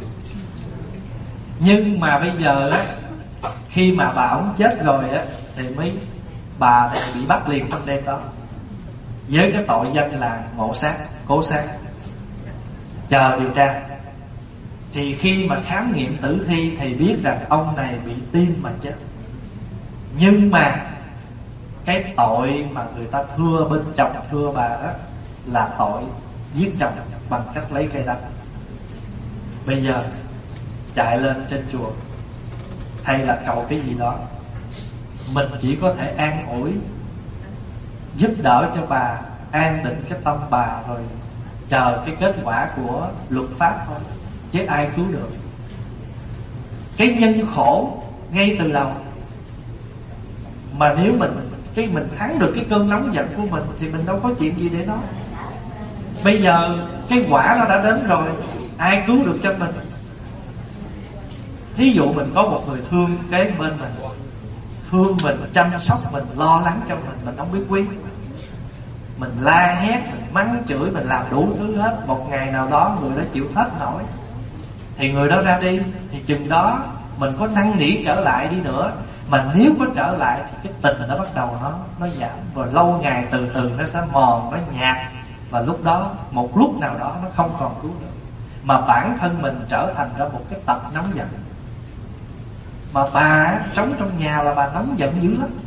Nhưng mà bây giờ á, khi mà bà ổng chết rồi á, thì mới bà này bị bắt liền trong đêm đó, với cái tội danh là ngộ sát, cố sát, chờ điều tra. Thì khi mà khám nghiệm tử thi thì biết rằng ông này bị tim mà chết. Nhưng mà cái tội mà người ta thưa bên chồng thưa bà đó là tội giết chồng bằng cách lấy cây đánh. Bây giờ chạy lên trên chùa hay là cầu cái gì đó, mình chỉ có thể an ủi, giúp đỡ cho bà, an định cái tâm bà, rồi chờ cái kết quả của luật pháp thôi, chứ ai cứu được. Cái nhân khổ ngay từ đầu, mà nếu mình cái mình thắng được cái cơn nóng giận của mình thì mình đâu có chuyện gì để nói. Bây giờ cái quả nó đã đến rồi, ai cứu được cho mình? Thí dụ mình có một người thương kế bên mình, thương mình, chăm sóc mình, lo lắng cho mình, mình không biết quý. Mình la hét, mình mắng chửi, mình làm đủ thứ hết. Một ngày nào đó người đó chịu hết nổi, thì người đó ra đi. Thì chừng đó mình có năn nỉ trở lại đi nữa, mà nếu có trở lại thì cái tình nó bắt đầu nó nó giảm, rồi lâu ngày từ từ nó sẽ mòn, nó nhạt, và lúc đó một lúc nào đó nó không còn cứu được, mà bản thân mình trở thành ra một cái tật nóng giận. Mà bà sống trong nhà là bà nóng giận dữ lắm.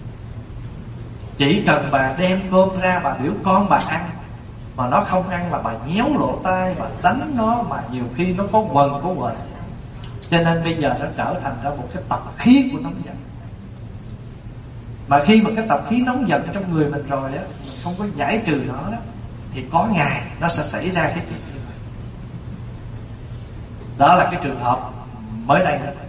Chỉ cần bà đem cơm ra bà biểu con bà ăn, mà nó không ăn là bà nhéo lỗ tai, bà đánh nó, mà nhiều khi nó có quần có quần. Cho nên bây giờ nó trở thành ra một cái tập khí của nóng giận. Mà khi mà cái tập khí nóng giận trong người mình rồi á, mình không có giải trừ nó đó, thì có ngày nó sẽ xảy ra cái chuyện như vậy. Đó là cái trường hợp mới đây đó.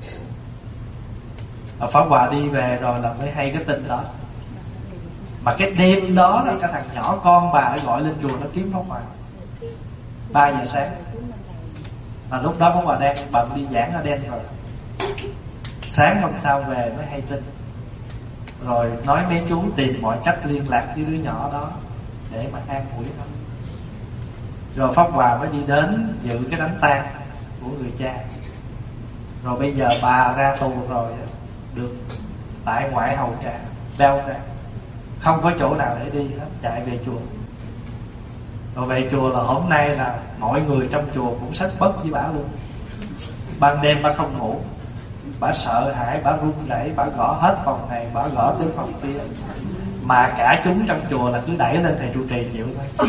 Pháp Hòa đi về rồi là mới hay cái tin đó. Mà cái đêm đó là cái thằng nhỏ con bà gọi lên chùa nó kiếm Pháp Hòa ba giờ sáng. Mà lúc đó Pháp Hòa đang bận đi giảng ở đen rồi. Sáng hôm sau về mới hay tin. Rồi nói mấy chú tìm mọi cách liên lạc với đứa nhỏ đó để mà an ủi nó. Rồi Pháp Hòa mới đi đến dự cái đám tang của người cha. Rồi bây giờ bà ra tù rồi, được tại ngoại hầu trà, đau ra, không có chỗ nào để đi hết, chạy về chùa. Rồi về chùa là hôm nay là mọi người trong chùa cũng sách bất với bà luôn. Ban đêm bà không ngủ, bà sợ hãi, bà run rẩy, bà gõ hết phòng này, bà gõ tới phòng kia. Mà cả chúng trong chùa là cứ đẩy lên thầy trụ trì chịu thôi.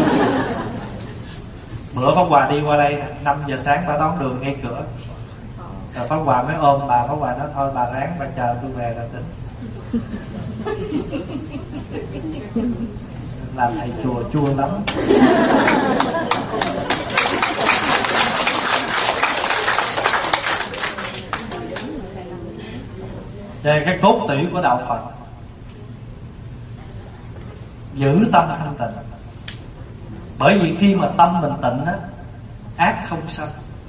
Bữa Pháp Hòa đi qua đây năm giờ sáng bà đón đường ngay cửa. Rồi Pháp Hòa mới ôm bà. Pháp Hòa nói thôi bà ráng, bà chờ tôi về rồi tính. Làm thầy chùa chua lắm. Đây cái cốt tủy của đạo Phật, giữ tâm thanh tịnh. Bởi vì khi mà tâm mình tịnh á, ác không sanh.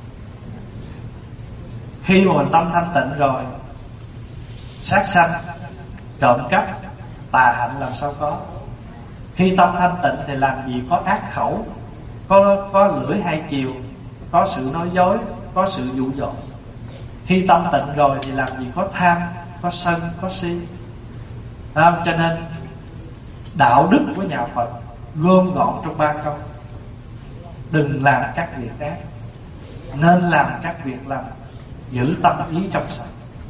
Khi mà mình tâm thanh tịnh rồi, sát sanh, trộm cắp, tà hạnh làm sao có. Khi tâm thanh tịnh thì làm gì có ác khẩu, Có, có lưỡi hai chiều, có sự nói dối, có sự dụ dỗ. Khi tâm tịnh rồi thì làm gì có tham, có sân, có si. Không? Cho nên đạo đức của nhà Phật gom gọn trong ba câu: đừng làm các việc ác, nên làm các việc lành, giữ tâm ý trong sạch.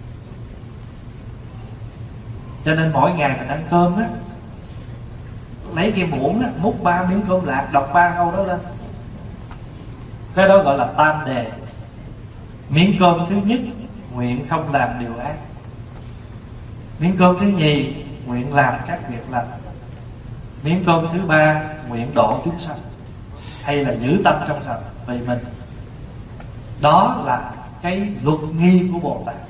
Cho nên mỗi ngày mình ăn cơm á, lấy cái muỗng á, múc ba miếng cơm lạc, đọc ba câu đó lên. Cái đó gọi là tam đề. Miếng cơm thứ nhất, nguyện không làm điều ác. Miếng cơm thứ nhì, nguyện làm các việc lành. Miếng cơm thứ ba, nguyện độ chúng sanh, hay là giữ tâm trong sạch vì mình. Đó là cái luật nghi của Bồ Tát.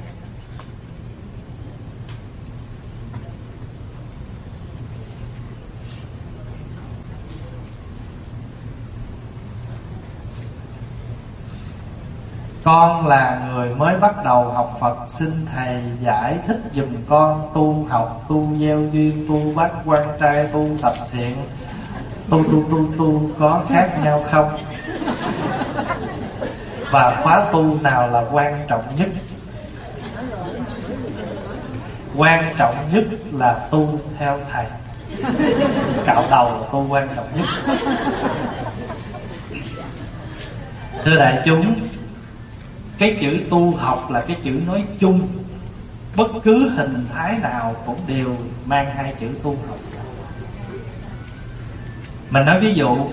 Con là người mới bắt đầu học Phật, xin thầy giải thích giùm con tu học, tu gieo duyên, tu bát quan trai, tu tập thiện, tu tu tu tu có khác nhau không? Và khóa tu nào là quan trọng nhất? Quan trọng nhất là tu theo thầy. Cạo đầu là tu quan trọng nhất. Thưa đại chúng, cái chữ tu học là cái chữ nói chung. Bất cứ hình thái nào cũng đều mang hai chữ tu học. Mình nói ví dụ,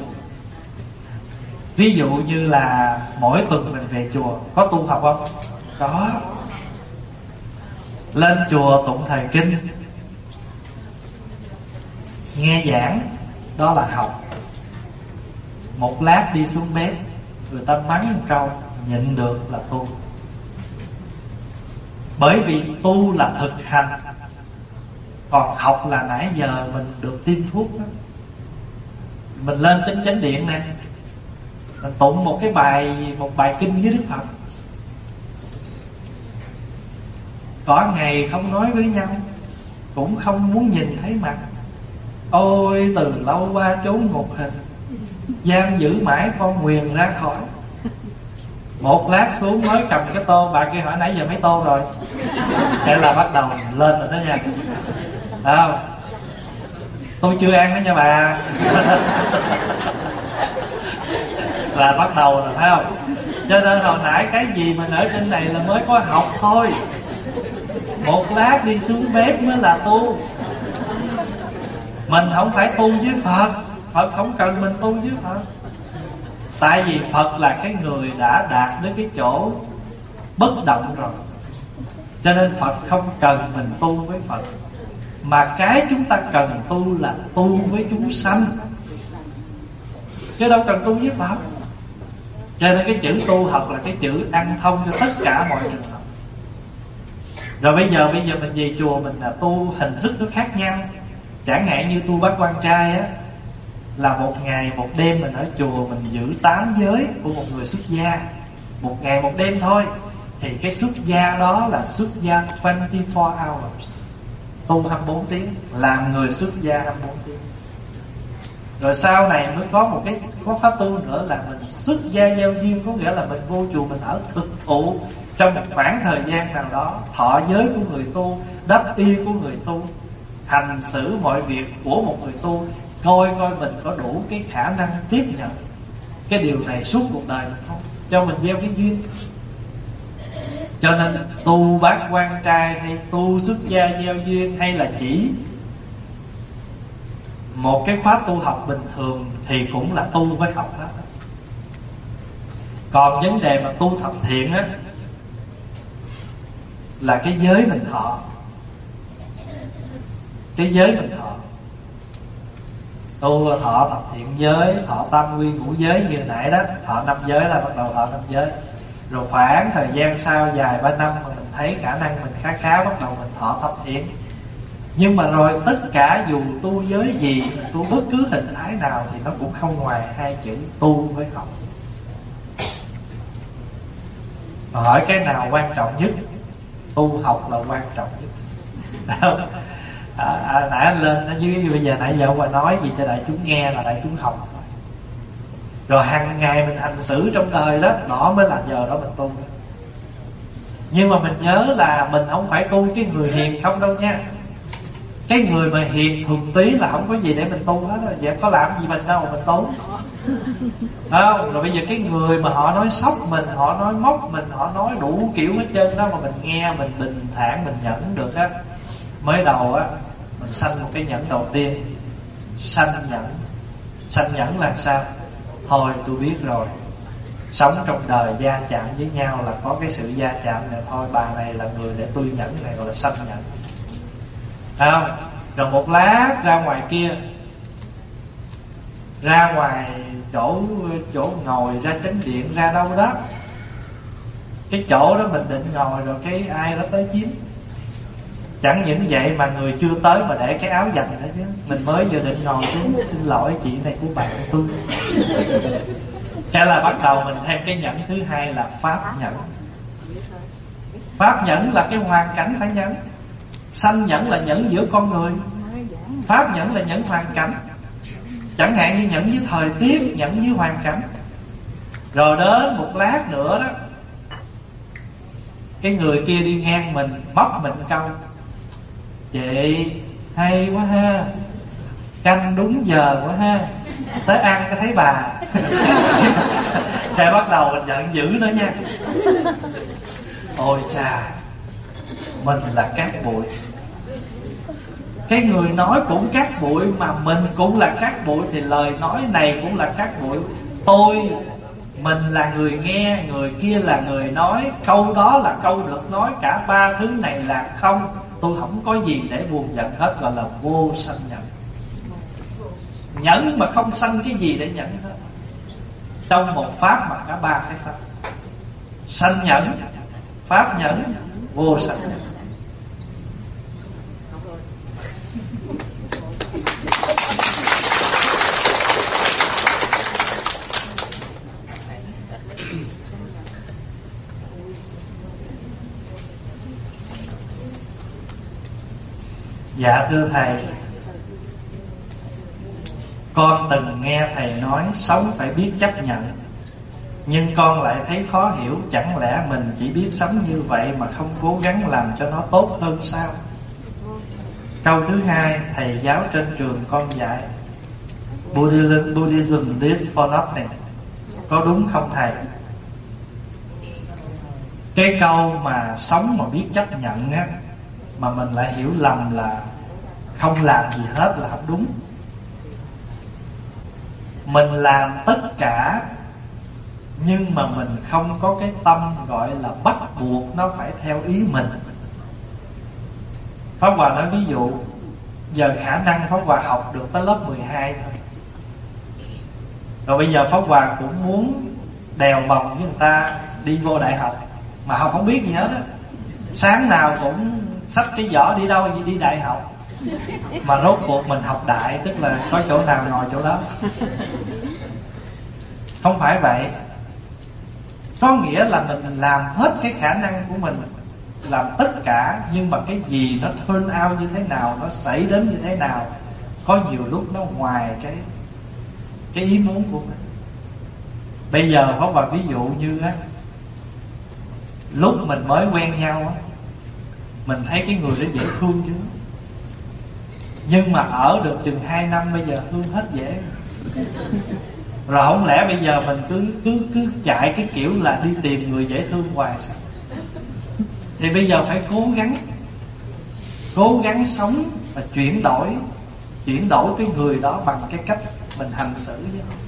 ví dụ như là mỗi tuần mình về chùa, có tu học không? Có. Lên chùa tụng thời kinh, nghe giảng, đó là học. Một lát đi xuống bếp, người ta mắng một câu, nhịn được là tu. Bởi vì tu là thực hành, còn học là nãy giờ mình được tiêm thuốc đó. Mình lên chánh chánh điện nè, mình tụng một cái bài một bài kinh với Đức Phật. Có ngày không nói với nhau, cũng không muốn nhìn thấy mặt. Ôi từ lâu qua chốn một hình, giam giữ mãi con nguyền ra khỏi. Một lát xuống mới cầm cái tô, bà kia hỏi nãy giờ mấy tô rồi. Thế là bắt đầu lên rồi đó nha. Phải không? Tôi chưa ăn đó nha bà. Là bắt đầu rồi, phải không? Cho nên hồi nãy cái gì mình ở trên này là mới có học thôi. Một lát đi xuống bếp mới là tu. Mình không phải tu với Phật, Phật không cần mình tu với Phật. Tại vì Phật là cái người đã đạt đến cái chỗ bất động rồi, cho nên Phật không cần mình tu với Phật. Mà cái chúng ta cần tu là tu với chúng sanh, chứ đâu cần tu với Phật. Cho nên cái chữ tu học là cái chữ ăn thông cho tất cả mọi trường hợp. Rồi bây giờ bây giờ mình về chùa mình là tu hình thức nó khác nhau. Chẳng hạn như tu Bát Quan Trai á, là một ngày một đêm mình ở chùa mình giữ tám giới của một người xuất gia. Một ngày một đêm thôi. Thì cái xuất gia đó là xuất gia hai mươi bốn hours, tu hai mươi bốn tiếng, làm người xuất gia hai mươi bốn tiếng. Rồi sau này mới có một cái có pháp tu nữa là mình xuất gia giao duyên. Có nghĩa là mình vô chùa mình ở thực thụ trong một khoảng thời gian nào đó, thọ giới của người tu, đắp y của người tu, hành xử mọi việc của một người tu, coi coi mình có đủ cái khả năng tiếp nhận cái điều này suốt cuộc đời mình không, cho mình gieo cái duyên. Cho nên tu Bát Quan Trai hay tu xuất gia gieo duyên, hay là chỉ một cái khóa tu học bình thường thì cũng là tu với học hết. Còn vấn đề mà tu thập thiện á, là cái giới mình thọ. Cái giới mình thọ, tu thọ thập thiện giới, thọ tam quy ngũ giới như nãy đó, thọ năm giới là bắt đầu thọ năm giới. Rồi khoảng thời gian sau vài ba năm mà mình thấy khả năng mình khá khá, bắt đầu mình thọ thập thiện. Nhưng mà rồi tất cả dù tu giới gì, tu bất cứ hình thái nào thì nó cũng không ngoài hai chữ tu với học. Mà hỏi cái nào quan trọng nhất? Tu học là quan trọng nhất. À, à, nãy anh lên nó dưới bây giờ nãy giờ ông bà nói gì cho đại chúng nghe là đại chúng học. Rồi hàng ngày mình hành xử trong đời đó, đó mới là giờ đó mình tu. Nhưng mà mình nhớ là mình không phải tu cái người hiền không đâu nha. Cái người mà hiền thuần túy là không có gì để mình tu hết rồi. Vậy có làm gì mình đâu mà mình tu. Không? Rồi bây giờ cái người mà họ nói sốc mình, họ nói móc mình, họ nói đủ kiểu hết trơn đó, mà mình nghe mình bình thản, mình nhẫn được á. Mới đầu á, mình sanh một cái nhẫn đầu tiên. Sanh nhẫn. Sanh nhẫn là sao? Thôi tôi biết rồi, sống trong đời gia chạm với nhau là có cái sự gia chạm này. Thôi bà này là người để tôi nhẫn, này gọi là sanh nhẫn. Thấy không? Rồi một lát ra ngoài kia, ra ngoài chỗ chỗ ngồi, ra chánh điện, ra đâu đó, cái chỗ đó mình định ngồi rồi cái ai đó tới chiếm. Chẳng những vậy mà người chưa tới mà để cái áo dành nữa chứ. Mình mới vừa định ngồi xuống, xin lỗi chị này của bạn tôi. Cái là bắt đầu mình thêm cái nhẫn thứ hai là pháp nhẫn. Pháp nhẫn là cái hoàn cảnh phải nhẫn. Sanh nhẫn là nhẫn giữa con người, pháp nhẫn là nhẫn hoàn cảnh. Chẳng hạn như nhẫn với thời tiết, nhẫn với hoàn cảnh. Rồi đến một lát nữa đó, cái người kia đi ngang mình, móc mình câu: chị hay quá ha, canh đúng giờ quá ha, tới ăn cái thấy bà. Cái bắt đầu mình giận dữ nữa nha. Ôi chà, mình là cát bụi. Cái người nói cũng cát bụi, mà mình cũng là cát bụi, thì lời nói này cũng là cát bụi. Tôi, mình là người nghe, người kia là người nói. Câu đó là câu được nói, cả ba thứ này là không. Tôi không có gì để buồn giận hết, gọi là vô sanh nhẫn. Nhẫn mà không sanh cái gì để nhẫn hết. Trong một pháp mà cả ba cái sanh: sanh nhẫn, pháp nhẫn, vô sanh nhẫn. Dạ thưa thầy, con từng nghe thầy nói sống phải biết chấp nhận. nhưng con lại thấy khó hiểu, chẳng lẽ mình chỉ biết sống như vậy mà không cố gắng làm cho nó tốt hơn sao? Câu thứ hai, thầy giáo trên trường con dạy Buddhism, Buddhism lives for nothing. Có đúng không thầy? Cái câu mà sống mà biết chấp nhận á, mà mình lại hiểu lầm là không làm gì hết là không đúng. Mình làm tất cả, nhưng mà mình không có cái tâm gọi là bắt buộc nó phải theo ý mình. Pháp Hòa nói ví dụ, giờ khả năng Pháp Hòa học được tới lớp mười hai thôi, rồi bây giờ Pháp Hòa cũng muốn đèo bồng với người ta đi vô đại học, mà học không biết gì hết á. Sáng nào cũng xách cái giỏ đi đâu gì đi đại học, mà rốt cuộc mình học đại, tức là có chỗ nào ngồi chỗ đó. Không phải vậy. Có nghĩa là mình làm hết cái khả năng của mình, làm tất cả, nhưng mà cái gì nó turn out như thế nào, nó xảy đến như thế nào, có nhiều lúc nó ngoài cái cái ý muốn của mình. Bây giờ có một ví dụ như á, lúc mình mới quen nhau á, mình thấy cái người đó dễ thương chứ, nhưng mà ở được chừng hai năm bây giờ thương hết dễ. Rồi không lẽ bây giờ mình cứ cứ cứ chạy cái kiểu là đi tìm người dễ thương hoài sao? Thì bây giờ phải cố gắng Cố gắng sống và chuyển đổi Chuyển đổi cái người đó bằng cái cách mình hành xử với họ.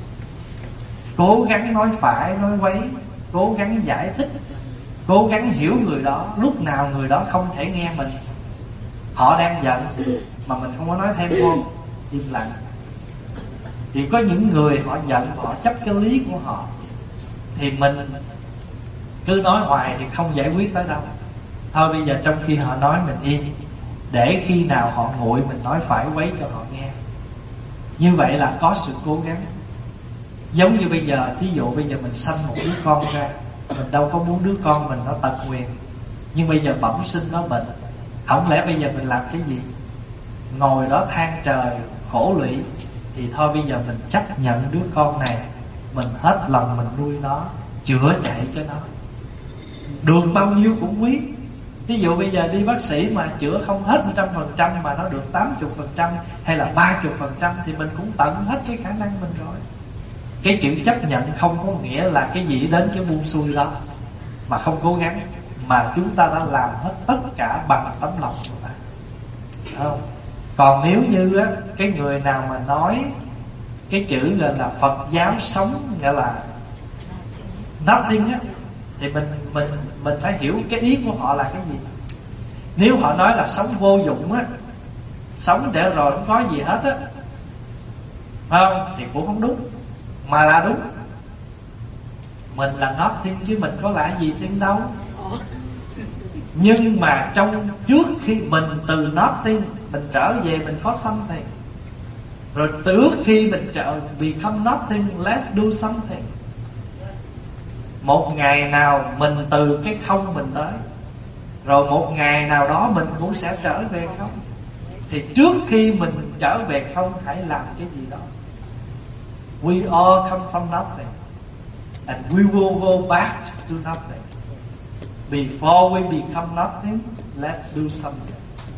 Cố gắng nói phải, nói quấy, cố gắng giải thích, cố gắng hiểu người đó. Lúc nào người đó không thể nghe mình, họ đang giận mà mình không có nói thêm vô, im lặng. Thì có những người họ giận, họ chấp cái lý của họ, thì mình cứ nói hoài thì không giải quyết tới đâu. Thôi bây giờ trong khi họ nói mình im, để khi nào họ nguội mình nói phải quấy cho họ nghe. Như vậy là có sự cố gắng. Giống như bây giờ, thí dụ bây giờ mình sanh một đứa con ra, mình đâu có muốn đứa con mình nó tật nguyền, nhưng bây giờ bẩm sinh nó bệnh. Không lẽ bây giờ mình làm cái gì? Ngồi đó than trời khổ lụy. Thì thôi bây giờ mình chấp nhận đứa con này, mình hết lòng mình nuôi nó, chữa chạy cho nó. Được bao nhiêu cũng quý. Ví dụ bây giờ đi bác sĩ mà chữa không hết một trăm phần trăm, mà nó được tám mươi phần trăm hay là ba mươi phần trăm, thì mình cũng tận hết cái khả năng mình rồi. Cái chữ chấp nhận không có nghĩa là cái gì đến cái buông xuôi đó mà không cố gắng, mà chúng ta đã làm hết tất cả bằng tấm lòng của ta, không? Còn nếu như á, cái người nào mà nói cái chữ gọi là Phật giáo sống, nghĩa là nothing á, thì mình mình mình phải hiểu cái ý của họ là cái gì. Nếu họ nói là sống vô dụng á, sống để rồi không có gì hết á, không, thì cũng không đúng, mà là đúng. Mình là nothing chứ mình có là gì thing đâu. Nhưng mà trong trước khi mình từ nothing mình trở về mình có something, rồi trước khi mình trở become nothing, let's do something. Một ngày nào mình từ cái không mình tới, rồi một ngày nào đó mình cũng sẽ trở về không. Thì trước khi mình trở về không, hãy làm cái gì đó. We all come from nothing, and we will go back to nothing. Before we become nothing, let's do something.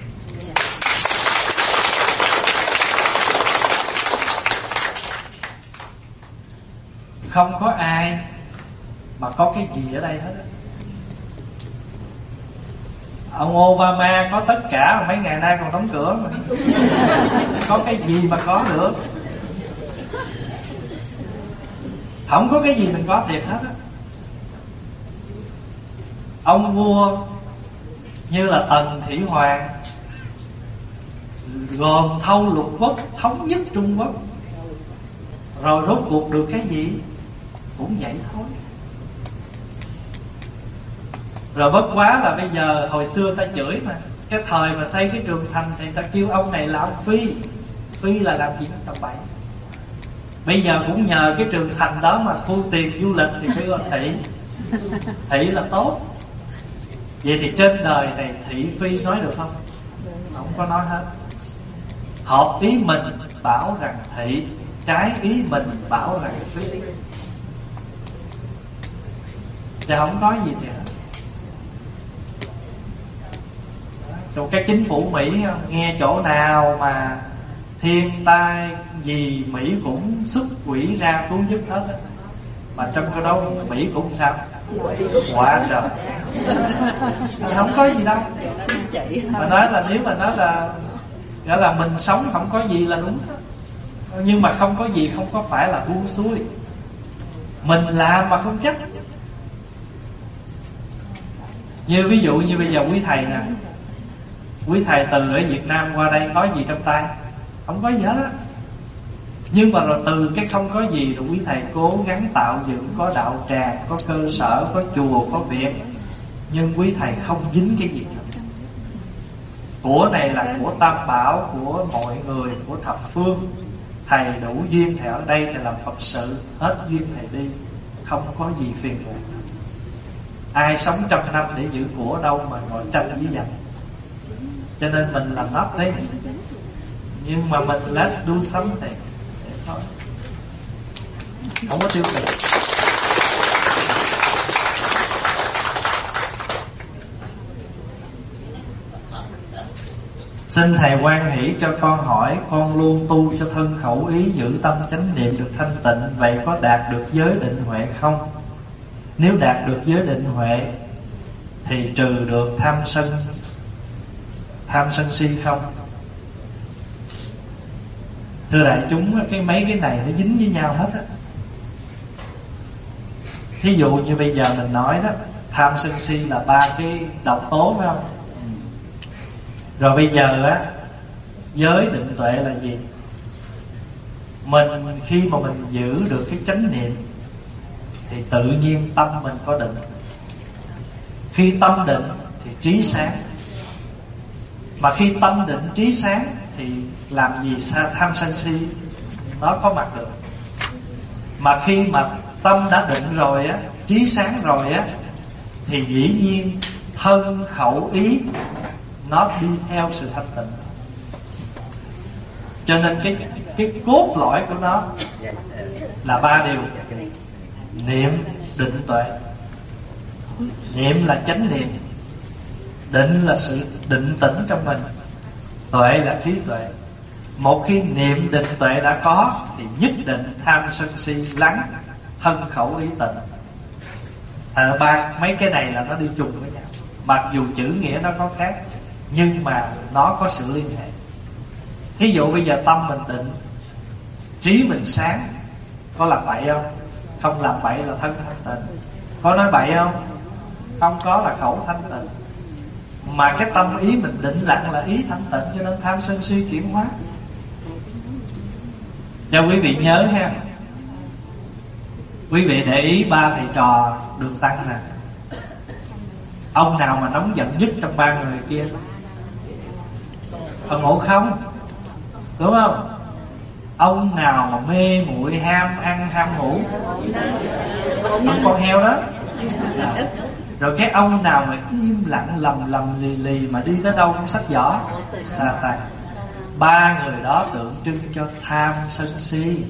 Không có ai mà có cái gì ở đây hết á. Ông Obama có tất cả, mấy ngày nay còn đóng cửa mà. Có cái gì mà có được? Không có cái gì mình có thiệt hết á. Ông vua như là Tần Thủy Hoàng gồm thâu lục quốc, thống nhất Trung Quốc, rồi rốt cuộc được cái gì? Cũng vậy thôi. Rồi bất quá là bây giờ, hồi xưa ta chửi mà, cái thời mà xây cái trường thành thì ta kêu ông này là ông Phi. Phi là làm gì nó tầm bậy. Bây giờ cũng nhờ cái trường thành đó mà thu tiền du lịch thì phải gọi Thị. Thị là tốt. Vậy thì trên đời này thị phi nói được không? Không có nói hết. Hợp ý mình bảo rằng thị, trái ý mình bảo rằng phi. chứ không có gì thì hết. Còn cái chính phủ Mỹ nghe chỗ nào mà thiên tai gì Mỹ cũng xuất quỹ ra cứu giúp hết á. Mà trong cái đó Mỹ cũng sao? Quá trời. Không có gì đâu. Mà nói là nếu mà nói là nghĩa là mình sống không có gì là đúng đó. Nhưng mà không có gì không có phải là buông xuôi. Mình làm mà không chắc. Như ví dụ như bây giờ quý thầy nè, quý thầy từ ở Việt Nam qua đây có gì trong tay? Không có gì hết á. Nhưng mà rồi từ cái không có gì rồi quý thầy cố gắng tạo dựng, có đạo tràng, có cơ sở, có chùa, có viện. Nhưng quý thầy không dính cái gì nữa. Của này là của Tam Bảo, của mọi người, của thập phương. Thầy đủ duyên thầy ở đây thầy làm Phật sự, hết duyên thầy đi, không có gì phiền muộn. Ai sống trăm năm để giữ của đâu mà ngồi tranh với giành. Cho nên mình làm nothing, nhưng mà mình let's do something. Thôi, không có tiêu cực. Xin thầy quan hỷ cho con hỏi, con luôn tu cho thân khẩu ý giữ tâm chánh niệm được thanh tịnh, vậy có đạt được giới định huệ không? Nếu đạt được giới định huệ thì trừ được tham sân tham sân si không? Thưa đại chúng, cái mấy cái này nó dính với nhau hết á. Thí dụ như bây giờ mình nói đó, tham sân si là ba cái độc tố phải không? Rồi bây giờ á, giới định tuệ là gì? Mình khi mà mình giữ được cái chánh niệm thì tự nhiên tâm mình có định. Khi tâm định thì trí sáng. Mà khi tâm định trí sáng thì làm gì tham sân si nó có mặt được. Mà khi mà tâm đã định rồi á, trí sáng rồi á, thì dĩ nhiên thân khẩu ý nó đi theo sự thanh tịnh. Cho nên cái cái cốt lõi của nó là ba điều: niệm, định, tuệ. Niệm là chánh niệm, định là sự định tĩnh trong mình, tuệ là trí tuệ. Một khi niệm, định, tuệ đã có thì nhất định tham sân si lắng, thân khẩu ý tịnh. À, ba mấy cái này là nó đi chung với nhau. Mặc dù chữ nghĩa nó có khác, nhưng mà nó có sự liên hệ. Thí dụ bây giờ tâm mình định, trí mình sáng, có làm bậy không? Không làm bậy là thân thanh tịnh. Có nói bậy không? Không có là khẩu thanh tịnh. Mà cái tâm ý mình định lặng là ý thanh tịnh, cho nên tham sân si chuyển hóa. Cho quý vị nhớ ha, quý vị để ý ba thầy trò Đường Tăng nè, ông nào mà nóng giận nhất trong ba người kia? Ông Ngộ Không, đúng không? Ông nào mà mê muội ham ăn ham ngủ? Ông con heo đó. Rồi cái ông nào mà im lặng lầm lầm lì lì mà đi tới đâu cũng xách giỏ? Sa-tan. Ba người đó tượng trưng cho tham sân si.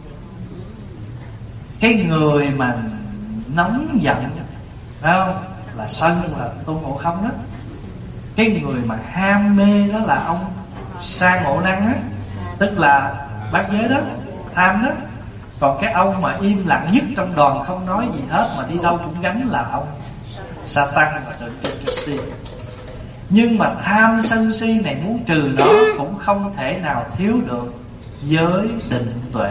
Cái người mà nóng giận, phải không? Là sân, là Tôn Ngộ Không đó. Cái người mà ham mê đó là ông Sa Ngộ Năng á, tức là bát giới đó, tham đó. Còn cái ông mà im lặng nhất trong đoàn không nói gì hết mà đi đâu cũng gánh là ông Sa-tan, là tượng trưng cho si. Nhưng mà tham sân si này muốn trừ nó cũng không thể nào thiếu được giới định tuệ.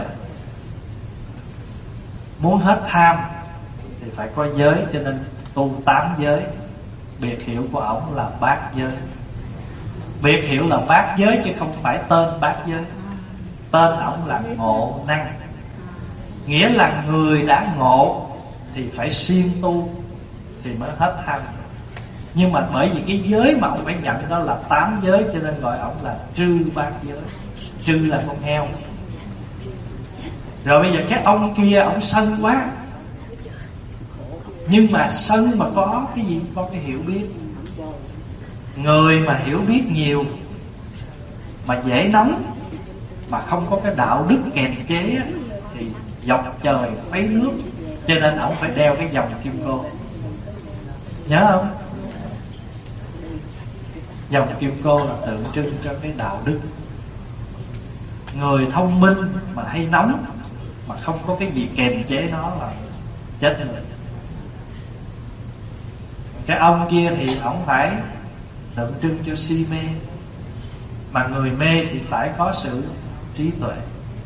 Muốn hết tham thì phải có giới, cho nên tu tám giới. Biệt hiệu của ổng là bát giới. Biệt hiệu là bát giới chứ không phải tên bát giới. Tên ổng là Ngộ Năng, nghĩa là người đã ngộ thì phải siêng tu thì mới hết tham. Nhưng mà bởi vì cái giới mà ông phải nhận đó là tám giới, cho nên gọi ổng là trư bát giới. Trư là con heo. Rồi bây giờ cái ông kia ổng sân quá, nhưng mà sân mà có cái gì? Có cái hiểu biết. Người mà hiểu biết nhiều mà dễ nóng, mà không có cái đạo đức kềm chế á, thì dọc trời khuấy nước. Cho nên ổng phải đeo cái vòng kim cô. Nhớ không? Dòng kim cô là tượng trưng cho cái đạo đức. Người thông minh mà hay nóng mà không có cái gì kềm chế nó là chết người. Cái ông kia thì ổng phải tượng trưng cho si mê, mà người mê thì phải có sự trí tuệ.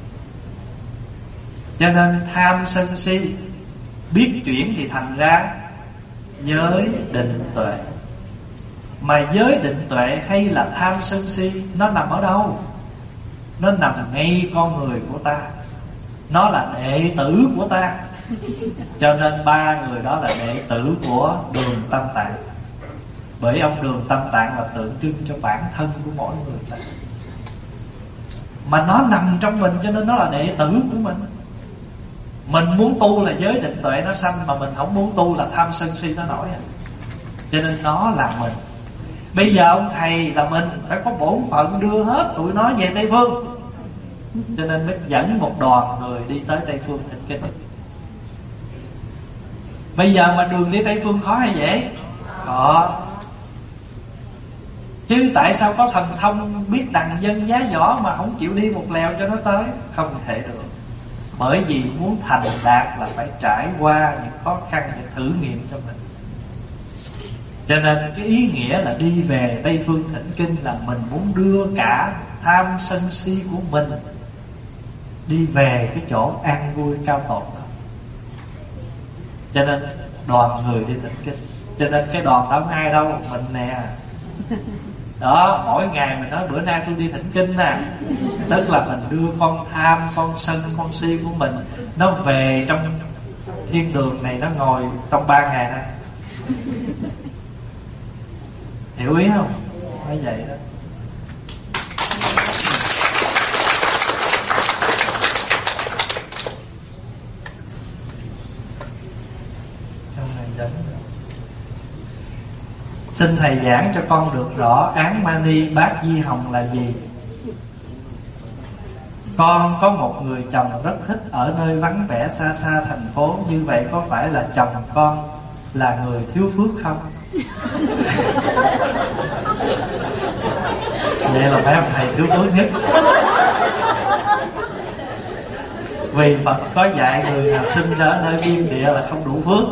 Cho nên tham sân si biết chuyển thì thành ra giới định tuệ. Mà giới định tuệ hay là tham sân si, nó nằm ở đâu? Nó nằm ngay con người của ta. Nó là đệ tử của ta. Cho nên ba người đó là đệ tử của Đường Tam Tạng. Bởi ông Đường Tam Tạng là tượng trưng cho bản thân của mỗi người ta. Mà nó nằm trong mình, cho nên nó là đệ tử của mình. Mình muốn tu là giới định tuệ nó sanh, mà mình không muốn tu là tham sân si nó nổi. Cho nên nó là mình. Bây giờ ông thầy là mình phải có bổn phận đưa hết tụi nó về Tây Phương. Cho nên mới dẫn một đoàn người đi tới Tây Phương thỉnh kinh. Bây giờ mà đường đi Tây Phương khó hay dễ? Khó. Chứ tại sao có thần thông biết đằng dân giá võ mà không chịu đi một lèo cho nó tới? Không thể được. Bởi vì muốn thành đạt là phải trải qua những khó khăn để thử nghiệm cho mình. Cho nên cái ý nghĩa là đi về Tây Phương thỉnh kinh là mình muốn đưa cả tham sân si của mình đi về cái chỗ an vui cao tột đó. Cho nên đoàn người đi thỉnh kinh. Cho nên cái đoàn đó không ai đâu, mình nè. Đó, mỗi ngày mình nói bữa nay tôi đi thỉnh kinh nè. Tức là mình đưa con tham, con sân, con si của mình nó về trong thiên đường này, nó ngồi trong ba ngày này. Hiểu ý không? Nói vậy đó. Trong này đến. Xin thầy giảng cho con được rõ án mani bát di hồng là gì? Con có một người chồng rất thích ở nơi vắng vẻ xa xa thành phố. Như vậy có phải là chồng con là người thiếu phước không? Vậy là phải ông thầy thiếu phước nhất. Vì Phật có dạy người nào sinh ra ở nơi biên địa là không đủ phước.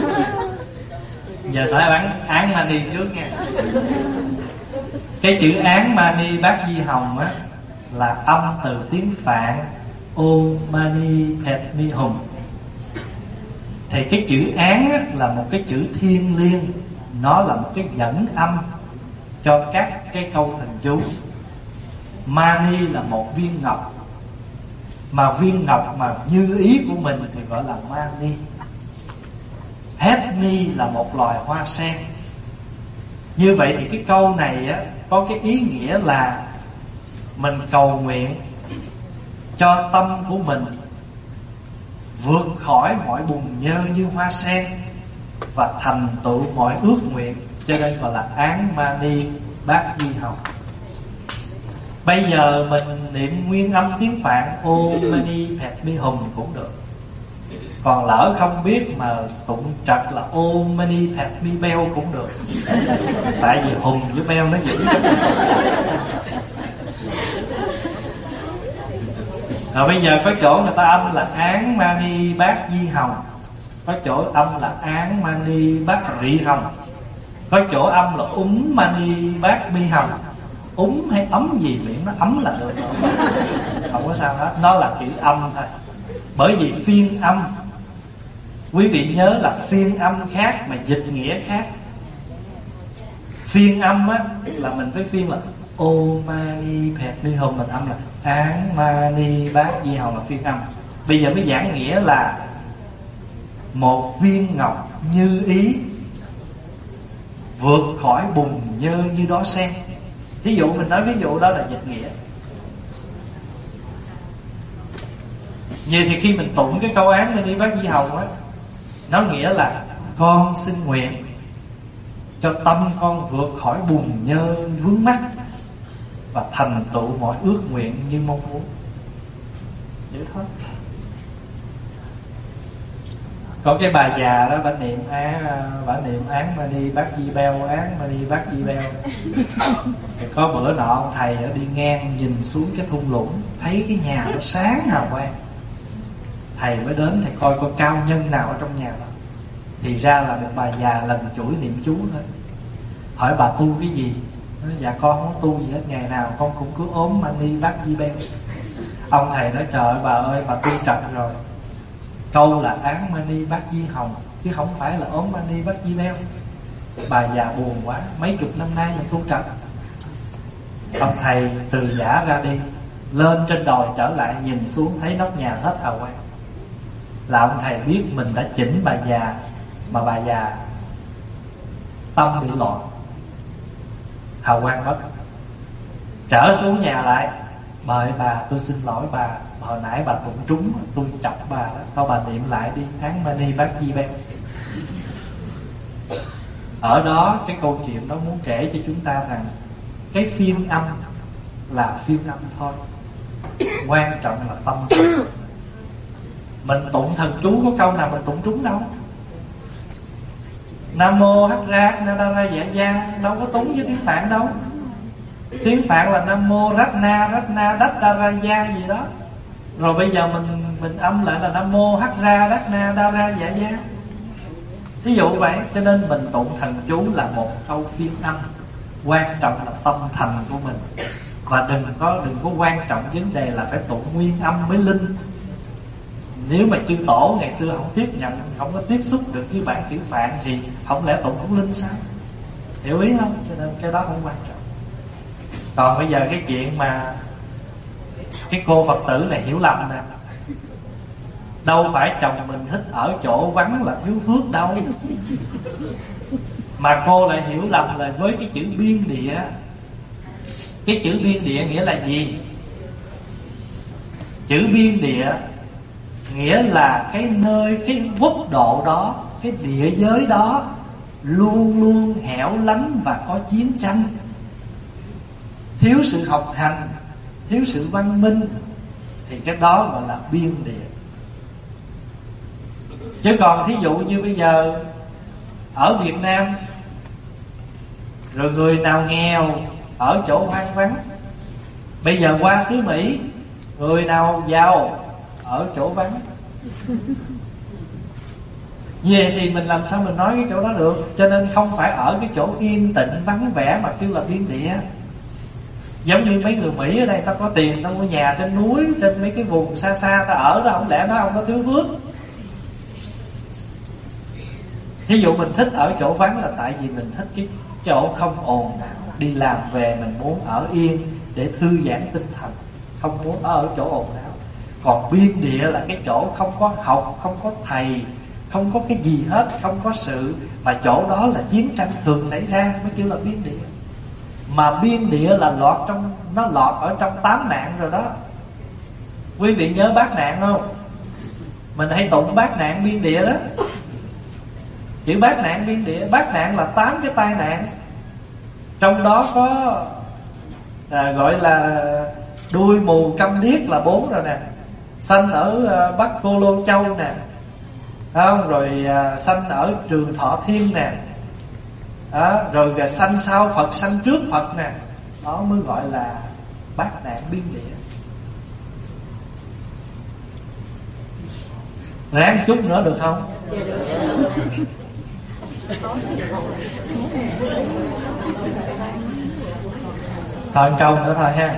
Giờ nói án, án mani trước nha. Cái chữ án mani bát di hồng á là âm từ tiếng Phạn Om Mani Padme Hum. Thì cái chữ án á, là một cái chữ thiêng liêng. Nó là một cái dẫn âm cho các cái câu thần chú. Mani là một viên ngọc, mà viên ngọc mà như ý của mình thì gọi là mani. Padme là một loài hoa sen. Như vậy thì cái câu này á, có cái ý nghĩa là mình cầu nguyện cho tâm của mình vượt khỏi mọi bùn nhơ như hoa sen và thành tựu mọi ước nguyện. Cho nên gọi là án mani bát di hồng. Bây giờ mình niệm nguyên âm tiếng Phạn Om Mani Padme Hum cũng được. Còn lỡ không biết mà tụng trật là Om Mani Padme Beo cũng được. Tại vì hùng với beo nó giữ. Rồi bây giờ có chỗ người ta âm là án mani bát di hồng, có chỗ âm là án mani bát rị hồng, có chỗ âm là úm mani bát bi hồng. Úm hay ấm gì miệng nó ấm là được, không có sao hết. Nó là chữ âm thôi. Bởi vì phiên âm, quý vị nhớ là phiên âm khác mà dịch nghĩa khác. Phiên âm á là mình phải phiên là Om Mani Padme Hum, mình âm là án mani bát di hồng là phiên âm. Bây giờ mới giảng nghĩa là một viên ngọc như ý vượt khỏi bùn nhơ như đó sen. Ví dụ mình nói ví dụ đó là dịch nghĩa. Vậy thì khi mình tụng cái câu án mani bát di hồng á, nó nghĩa là con xin nguyện cho tâm con vượt khỏi bùn nhơ vướng mắc và thành tựu mọi ước nguyện như mong muốn. Vậy thôi. Có cái bà già đó, bà niệm án, bà niệm án Mani Bát Di Beo, án Mani Bát Di Beo. Thì có bữa nọ ông thầy ở đi ngang nhìn xuống cái thung lũng, thấy cái nhà nó sáng hào quang. Thầy mới đến, thầy coi coi cao nhân nào ở trong nhà đó. Thì ra là một bà già lần chuỗi niệm chú thôi. Hỏi bà tu cái gì? Nói, dạ con không có tu gì hết, ngày nào con cũng cứ ốm Mani Bát Di Beo. Ông thầy nói trời ơi bà ơi, bà tu trật rồi. Câu là án Mani Bát Di Hồng, chứ không phải là ốm Mani Bát Di Beo. Bà già buồn quá, mấy chục năm nay mình tu trật. Ông thầy từ giả ra đi, lên trên đồi trở lại, nhìn xuống thấy nóc nhà hết hào quang. Là ông thầy biết mình đã chỉnh bà già, mà bà già tâm bị loạn, hào quang mất. Trở xuống nhà lại, mời bà, tôi xin lỗi bà, hồi nãy bà tụng trúng, tôi chọc bà đó, thôi bà niệm lại đi, án Mani Bát Di Beo. Ở đó cái câu chuyện đó muốn kể cho chúng ta rằng cái phiên âm là phiên âm thôi, quan trọng là tâm thần. Mình tụng thần chú có câu nào mình tụng trúng đâu. Nam mô Hắc Ra Nadara Dạ Gia đâu có túng với tiếng Phạn đâu. Tiếng Phạn là Nam mô Ratna Ratna Dattara Gia gì đó. Rồi bây giờ mình mình âm lại là Nam mô Hắc Ra Ratna Dara Dạ Gia. Ví dụ vậy, cho nên mình tụng thần chú là một câu phiên âm. Quan trọng là tâm thành của mình. Và đừng có đừng có quan trọng vấn đề là phải tụng nguyên âm mới linh. Nếu mà chư tổ ngày xưa không tiếp nhận, không có tiếp xúc được với bản chữ Phạn thì không lẽ tụng không linh sao? Hiểu ý không? Cho nên cái đó không quan trọng. Còn bây giờ cái chuyện mà cái cô Phật tử này hiểu lầm nè, đâu phải chồng mình thích ở chỗ vắng là thiếu phước đâu. Mà cô lại hiểu lầm là với cái chữ biên địa. Cái chữ biên địa nghĩa là gì? Chữ biên địa nghĩa là cái nơi, cái quốc độ đó, cái địa giới đó luôn luôn hẻo lánh và có chiến tranh, thiếu sự học hành, thiếu sự văn minh, thì cái đó gọi là biên địa. Chứ còn thí dụ như bây giờ ở Việt Nam, rồi người nào nghèo ở chỗ hoang vắng. Bây giờ qua xứ Mỹ, người nào giàu ở chỗ vắng. Về thì mình làm sao mình nói cái chỗ đó được. Cho nên không phải ở cái chỗ yên tĩnh vắng vẻ mà kêu là biên địa. Giống như mấy người Mỹ ở đây, ta có tiền, ta mua nhà trên núi, trên mấy cái vùng xa xa ta ở đó, không lẽ nó không có thiếu phước. Ví dụ mình thích ở chỗ vắng là tại vì mình thích cái chỗ không ồn nào. Đi làm về mình muốn ở yên để thư giãn tinh thần, không muốn ở chỗ ồn nào. Còn biên địa là cái chỗ không có học, không có thầy, không có cái gì hết, không có sự, mà chỗ đó là chiến tranh thường xảy ra mới kêu là biên địa. Mà biên địa là lọt trong, nó lọt ở trong tám nạn rồi đó. Quý vị nhớ bát nạn không? Mình hay tụng bát nạn biên địa đó. Chữ bát nạn biên địa, bát nạn là tám cái tai nạn. Trong đó có à, gọi là đuôi mù câm điếc là bốn rồi nè. Sanh ở à, Bắc Cô Lô Châu nè, không? Rồi à, sanh ở Trường Thọ Thiên nè, đó, rồi à, sanh sau Phật, sanh trước Phật nè. Đó mới gọi là bát nạn biên địa. Ráng chút nữa được không? Thôi câu nữa thôi ha.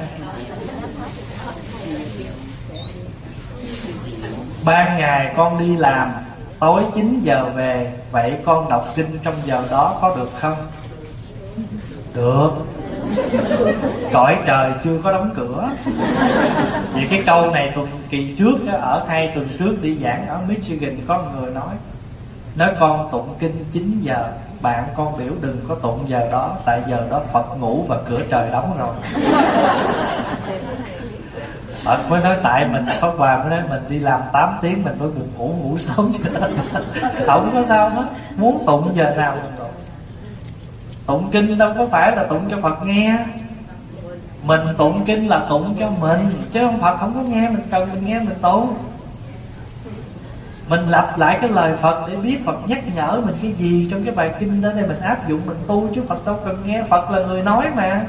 Ban ngày con đi làm, tối chín giờ về, vậy con đọc kinh trong giờ đó có được không? Được. Cõi trời chưa có đóng cửa. Vì cái câu này tuần kỳ trước, ở hai tuần trước đi giảng ở Michigan, có người nói Nói con tụng kinh chín giờ, bạn con biểu đừng có tụng giờ đó, tại giờ đó Phật ngủ và cửa trời đóng rồi. Phật mới nói tại mình Pháp Hòa mới nói mình đi làm tám tiếng mình mới buồn ngủ, ngủ sớm chứ. Không có sao hết, muốn tụng giờ nào mình tụng. Tụng kinh đâu có phải là tụng cho Phật nghe. Mình tụng kinh là tụng cho mình, chứ không Phật không có nghe, mình cần mình nghe mình tụng. Mình lặp lại cái lời Phật để biết Phật nhắc nhở mình cái gì trong cái bài kinh đó để mình áp dụng mình tu, chứ Phật đâu cần nghe. Phật là người nói mà.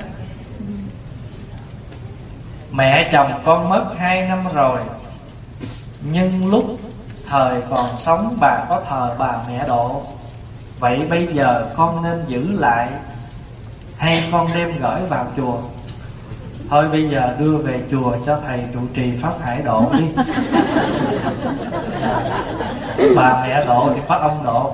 Mẹ chồng con mất hai năm rồi, nhưng lúc thời còn sống bà có thờ bà mẹ độ. Vậy bây giờ con nên giữ lại hay con đem gửi vào chùa? Thôi bây giờ đưa về chùa cho thầy trụ trì pháp hải độ đi. Bà mẹ độ thì phát ông độ.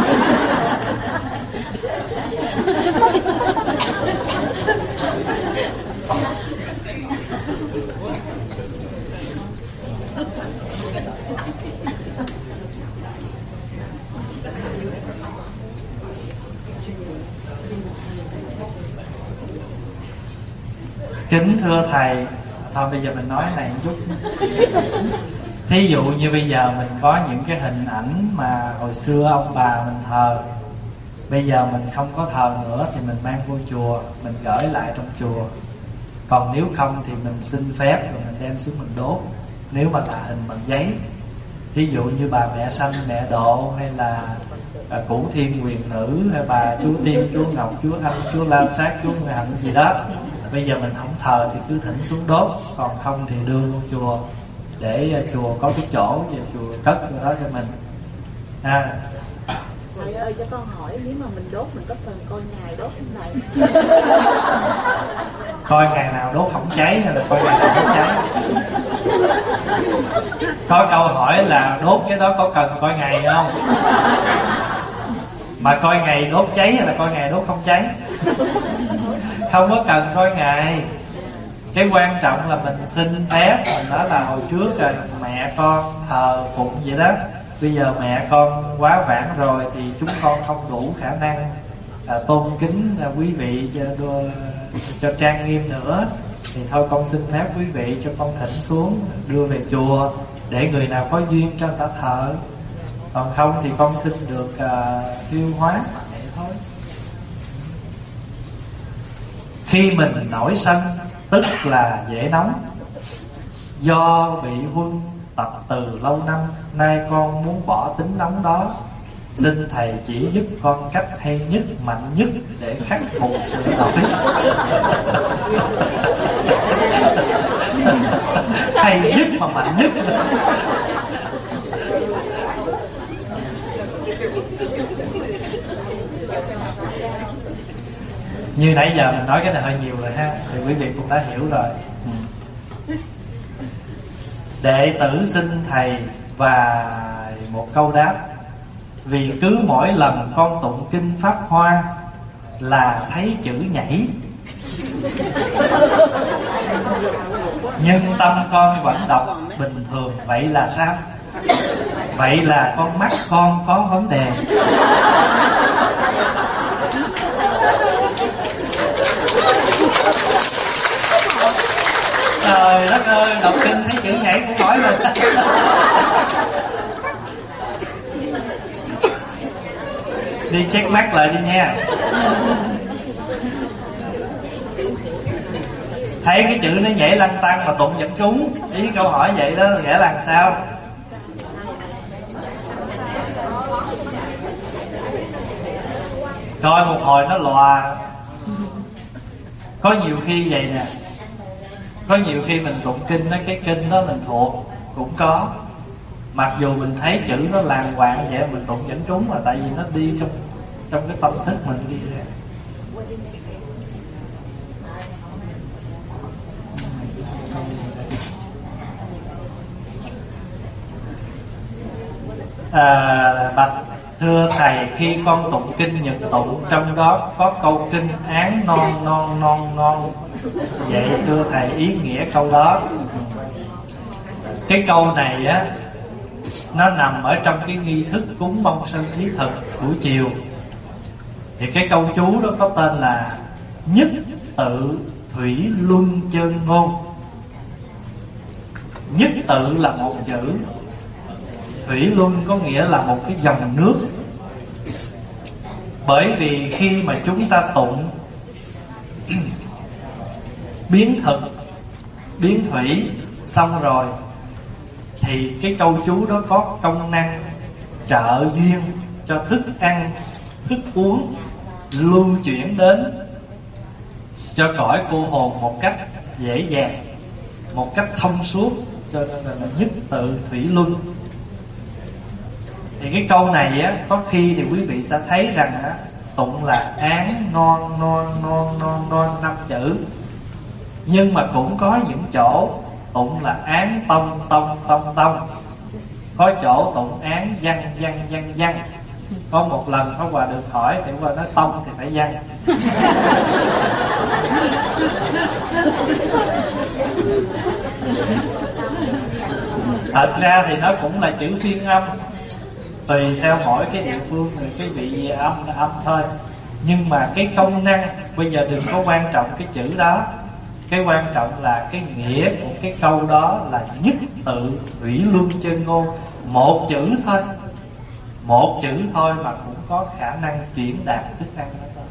Kính thưa thầy, thôi bây giờ mình nói này một chút. Thí dụ như bây giờ mình có những cái hình ảnh mà hồi xưa ông bà mình thờ, bây giờ mình không có thờ nữa thì mình mang vô chùa, mình gửi lại trong chùa. Còn nếu không thì mình xin phép rồi mình đem xuống mình đốt, nếu mà là hình bằng giấy. Thí dụ như bà mẹ sanh mẹ độ, hay là Cửu Thiên Quyền Nữ, hay bà chúa Tiên, chúa Ngọc, chúa Anh, chúa La Sát, chúa Người Hạnh gì đó, bây giờ mình không thờ thì cứ thỉnh xuống đốt. Còn không thì đưa vô chùa, để chùa có cái chỗ và chùa cất cái đó cho mình. À. Thầy ơi, cho con hỏi, nếu mà mình đốt mình có cần coi ngày đốt không thầy? Coi ngày nào đốt không cháy hay là coi ngày nào không cháy? Có câu hỏi là đốt cái đó có cần coi ngày không? Mà coi ngày đốt cháy hay là coi ngày đốt không cháy? Không có cần coi ngày. Cái quan trọng là mình xin phép. Mình nói là hồi trước rồi mẹ con thờ phụng vậy đó, bây giờ mẹ con quá vãng rồi thì chúng con không đủ khả năng à, tôn kính à, quý vị cho, cho, cho trang nghiêm nữa, thì thôi con xin phép quý vị cho con thỉnh xuống đưa về chùa để người nào có duyên cho người ta thờ. Còn không thì con xin được à, tiêu hóa vậy thôi. Khi mình nổi sân tức là dễ nóng, do bị huân tập từ lâu năm, nay con muốn bỏ tính nóng đó. Xin thầy chỉ giúp con cách hay nhất, mạnh nhất để khắc phục sự đổi. Hay nhất mà mạnh nhất. Như nãy giờ mình nói cái này hơi nhiều rồi ha, thì quý vị cũng đã hiểu rồi. Đệ tử xin thầy và một câu đáp. Vì cứ mỗi lần con tụng kinh Pháp Hoa là thấy chữ nhảy, nhưng tâm con vẫn đọc bình thường, vậy là sao? Vậy là con mắt con có vấn đề. Trời đất ơi, đọc kinh thấy chữ nhảy cũng hỏi là sao? Đi check mắt lại đi nha. Thấy cái chữ nó nhảy lăn tăn mà tụng vẫn trúng. Ý câu hỏi vậy đó nghĩa là làm sao? Coi một hồi nó lòa. Có nhiều khi vậy nè, có nhiều khi mình tụng kinh đó, cái kinh đó mình thuộc cũng có, mặc dù mình thấy chữ nó làng quạng vậy mình tụng vẫn trúng, mà tại vì nó đi trong trong cái tâm thức mình đi ra. À, bạch thưa thầy, khi con tụng kinh Nhật tụng, trong đó có câu kinh án non non non non, vậy thưa thầy ý nghĩa câu đó. Cái câu này á, nó nằm ở trong cái nghi thức cúng mông sân thí thực buổi chiều. Thì cái câu chú đó có tên là nhất tự thủy luân chân ngôn. Nhất tự là một chữ, thủy luân có nghĩa là một cái dòng nước. Bởi vì khi mà chúng ta tụng biến thực, biến thủy xong rồi thì cái câu chú đó có công năng trợ duyên cho thức ăn, thức uống lưu chuyển đến cho cõi cô hồn một cách dễ dàng, một cách thông suốt, cho nên là nhất tự thủy luân. Thì cái câu này á, có khi thì quý vị sẽ thấy rằng á, tụng là án non non non non non năm chữ, nhưng mà cũng có những chỗ tụng là án tông tông tông tông, có chỗ tụng án văn văn văn văn. Có một lần Pháp Hòa được hỏi thì Pháp Hòa nói tông thì phải văn. Thật ra thì nó cũng là chữ phiên âm, tùy theo mỗi cái địa phương rồi cái vị âm là âm thôi. Nhưng mà cái công năng bây giờ đừng có quan trọng cái chữ đó, cái quan trọng là cái nghĩa của cái câu đó là nhất tự thủy luân chân ngôn. Một chữ thôi, một chữ thôi mà cũng có khả năng chuyển đạt thức ăn đó thôi.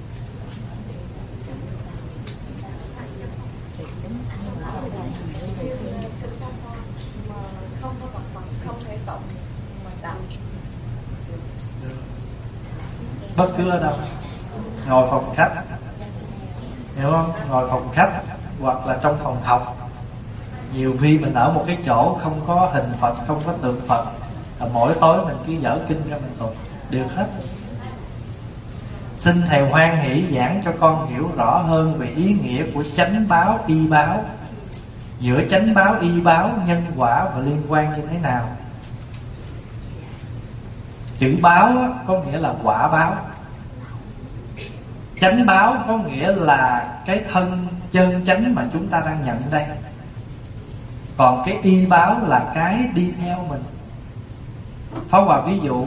Bất cứ ở đâu, ngồi phòng khách, hiểu không? Ngồi phòng khách hoặc là trong phòng học. Nhiều khi mình ở một cái chỗ không có hình Phật, không có tượng Phật, mỗi tối mình cứ dở kinh ra mình tụng được hết. Xin thầy hoan hỷ giảng cho con hiểu rõ hơn về ý nghĩa của chánh báo y báo. Giữa chánh báo y báo, nhân quả và liên quan như thế nào? Chữ báo có nghĩa là quả báo, chánh báo có nghĩa là cái thân chân chánh mà chúng ta đang nhận đây. Còn cái y báo là cái đi theo mình. Pháp Hòa ví dụ,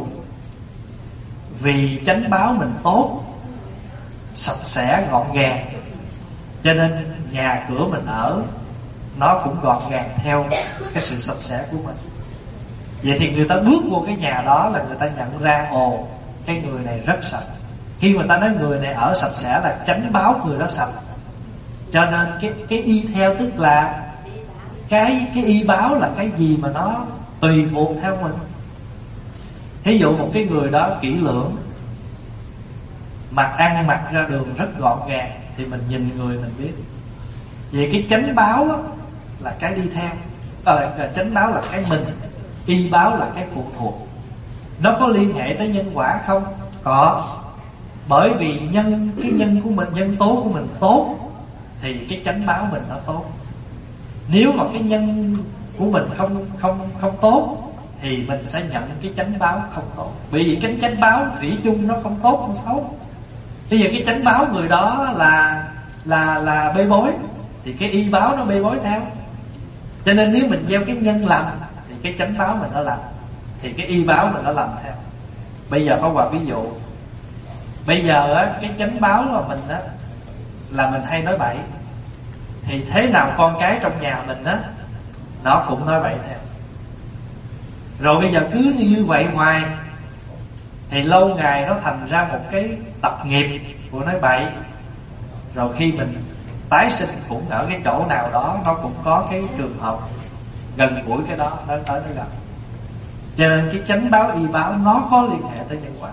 vì chánh báo mình tốt, sạch sẽ gọn gàng, cho nên nhà cửa mình ở nó cũng gọn gàng theo cái sự sạch sẽ của mình. Vậy thì người ta bước vô cái nhà đó là người ta nhận ra, ồ, cái người này rất sạch. Khi mà ta nói người này ở sạch sẽ là chánh báo người đó sạch. Cho nên cái cái y theo tức là cái cái y báo là cái gì mà nó tùy thuộc theo mình. Thí dụ một cái người đó kỹ lưỡng, mặc ăn mặc ra đường rất gọn gàng, thì mình nhìn người mình biết. Vậy cái chánh báo là cái đi theo, à, là chánh báo là cái mình, y báo là cái phụ thuộc. Nó có liên hệ tới nhân quả không? Có. Bởi vì nhân cái nhân của mình, nhân tố của mình tốt thì cái chánh báo mình nó tốt. Nếu mà cái nhân của mình không không không tốt thì mình sẽ nhận cái chánh báo không tốt. Bởi vì cái chánh báo thủy chung nó không tốt không xấu. Bây giờ cái chánh báo người đó là là là bê bối thì cái y báo nó bê bối theo. Cho nên nếu mình gieo cái nhân lành thì cái chánh báo mình nó lành, thì cái y báo mình nó lành theo. Bây giờ có quả ví dụ, bây giờ á, cái chánh báo mà mình á là mình hay nói bậy, thì thế nào con cái trong nhà mình á nó cũng nói bậy theo. Rồi bây giờ cứ như vậy hoài thì lâu ngày nó thành ra một cái tập nghiệp của nói bậy. Rồi khi mình tái sinh cũng ở cái chỗ nào đó, nó cũng có cái trường hợp gần gũi cái đó, nó tới nó gặp. Cho nên cái chánh báo y báo nó có liên hệ tới nhân quả.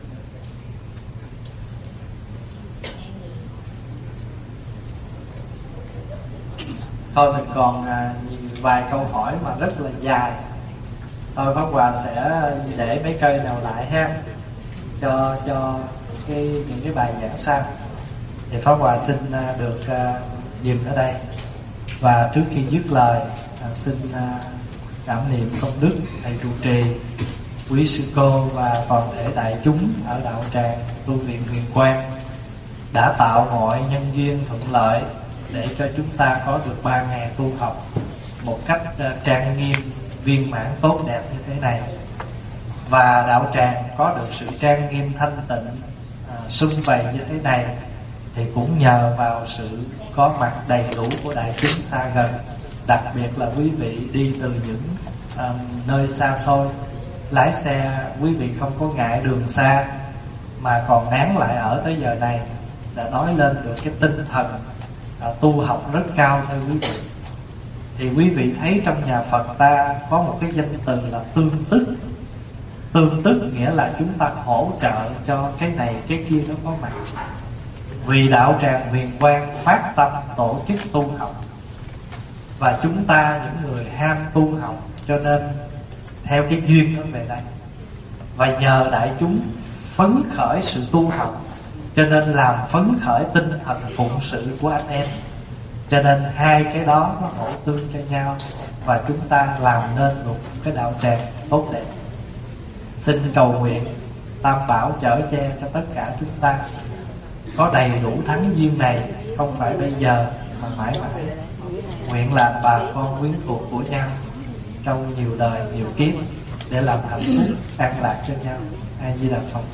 Thôi mình còn à, vài câu hỏi mà rất là dài. Thôi Pháp Hòa sẽ để mấy cây nào lại ha, cho cho cái những cái bài giảng sau. Thì Pháp Hòa xin à, được à, dừng ở đây. Và trước khi dứt lời, à, xin à, cảm niệm công đức thầy trụ trì, quý sư cô và toàn thể đại chúng ở đạo tràng tu viện Huyền Quang đã tạo mọi nhân duyên thuận lợi để cho chúng ta có được ba ngày tu học một cách uh, trang nghiêm, viên mãn, tốt đẹp như thế này. Và đạo tràng có được sự trang nghiêm, thanh tịnh, uh, sum vầy như thế này thì cũng nhờ vào sự có mặt đầy đủ của đại chúng xa gần. Đặc biệt là quý vị đi từ những uh, nơi xa xôi, lái xe quý vị không có ngại đường xa mà còn nán lại ở tới giờ này, đã nói lên được cái tinh thần À, tu học rất cao thưa quý vị. Thì quý vị thấy trong nhà Phật ta có một cái danh từ là tương tức. Tương tức nghĩa là chúng ta hỗ trợ cho cái này cái kia nó có mặt. Vì đạo tràng Huyền Quang phát tâm tổ chức tu học, và chúng ta những người ham tu học, cho nên theo cái duyên đó về đây. Và nhờ đại chúng phấn khởi sự tu học, cho nên làm phấn khởi tinh thần phụng sự của anh em. Cho nên hai cái đó nó hỗ tương cho nhau, và chúng ta làm nên một cái đạo tràng tốt đẹp. Xin cầu nguyện Tam Bảo chở che cho tất cả chúng ta có đầy đủ thắng duyên này, không phải bây giờ mà mãi mãi. Nguyện làm bà con quyến thuộc của nhau trong nhiều đời nhiều kiếp, để làm hạnh phúc an lạc cho nhau. A Di Đà Phật.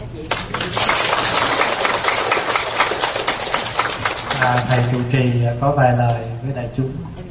À, thầy trụ trì có vài lời với đại chúng.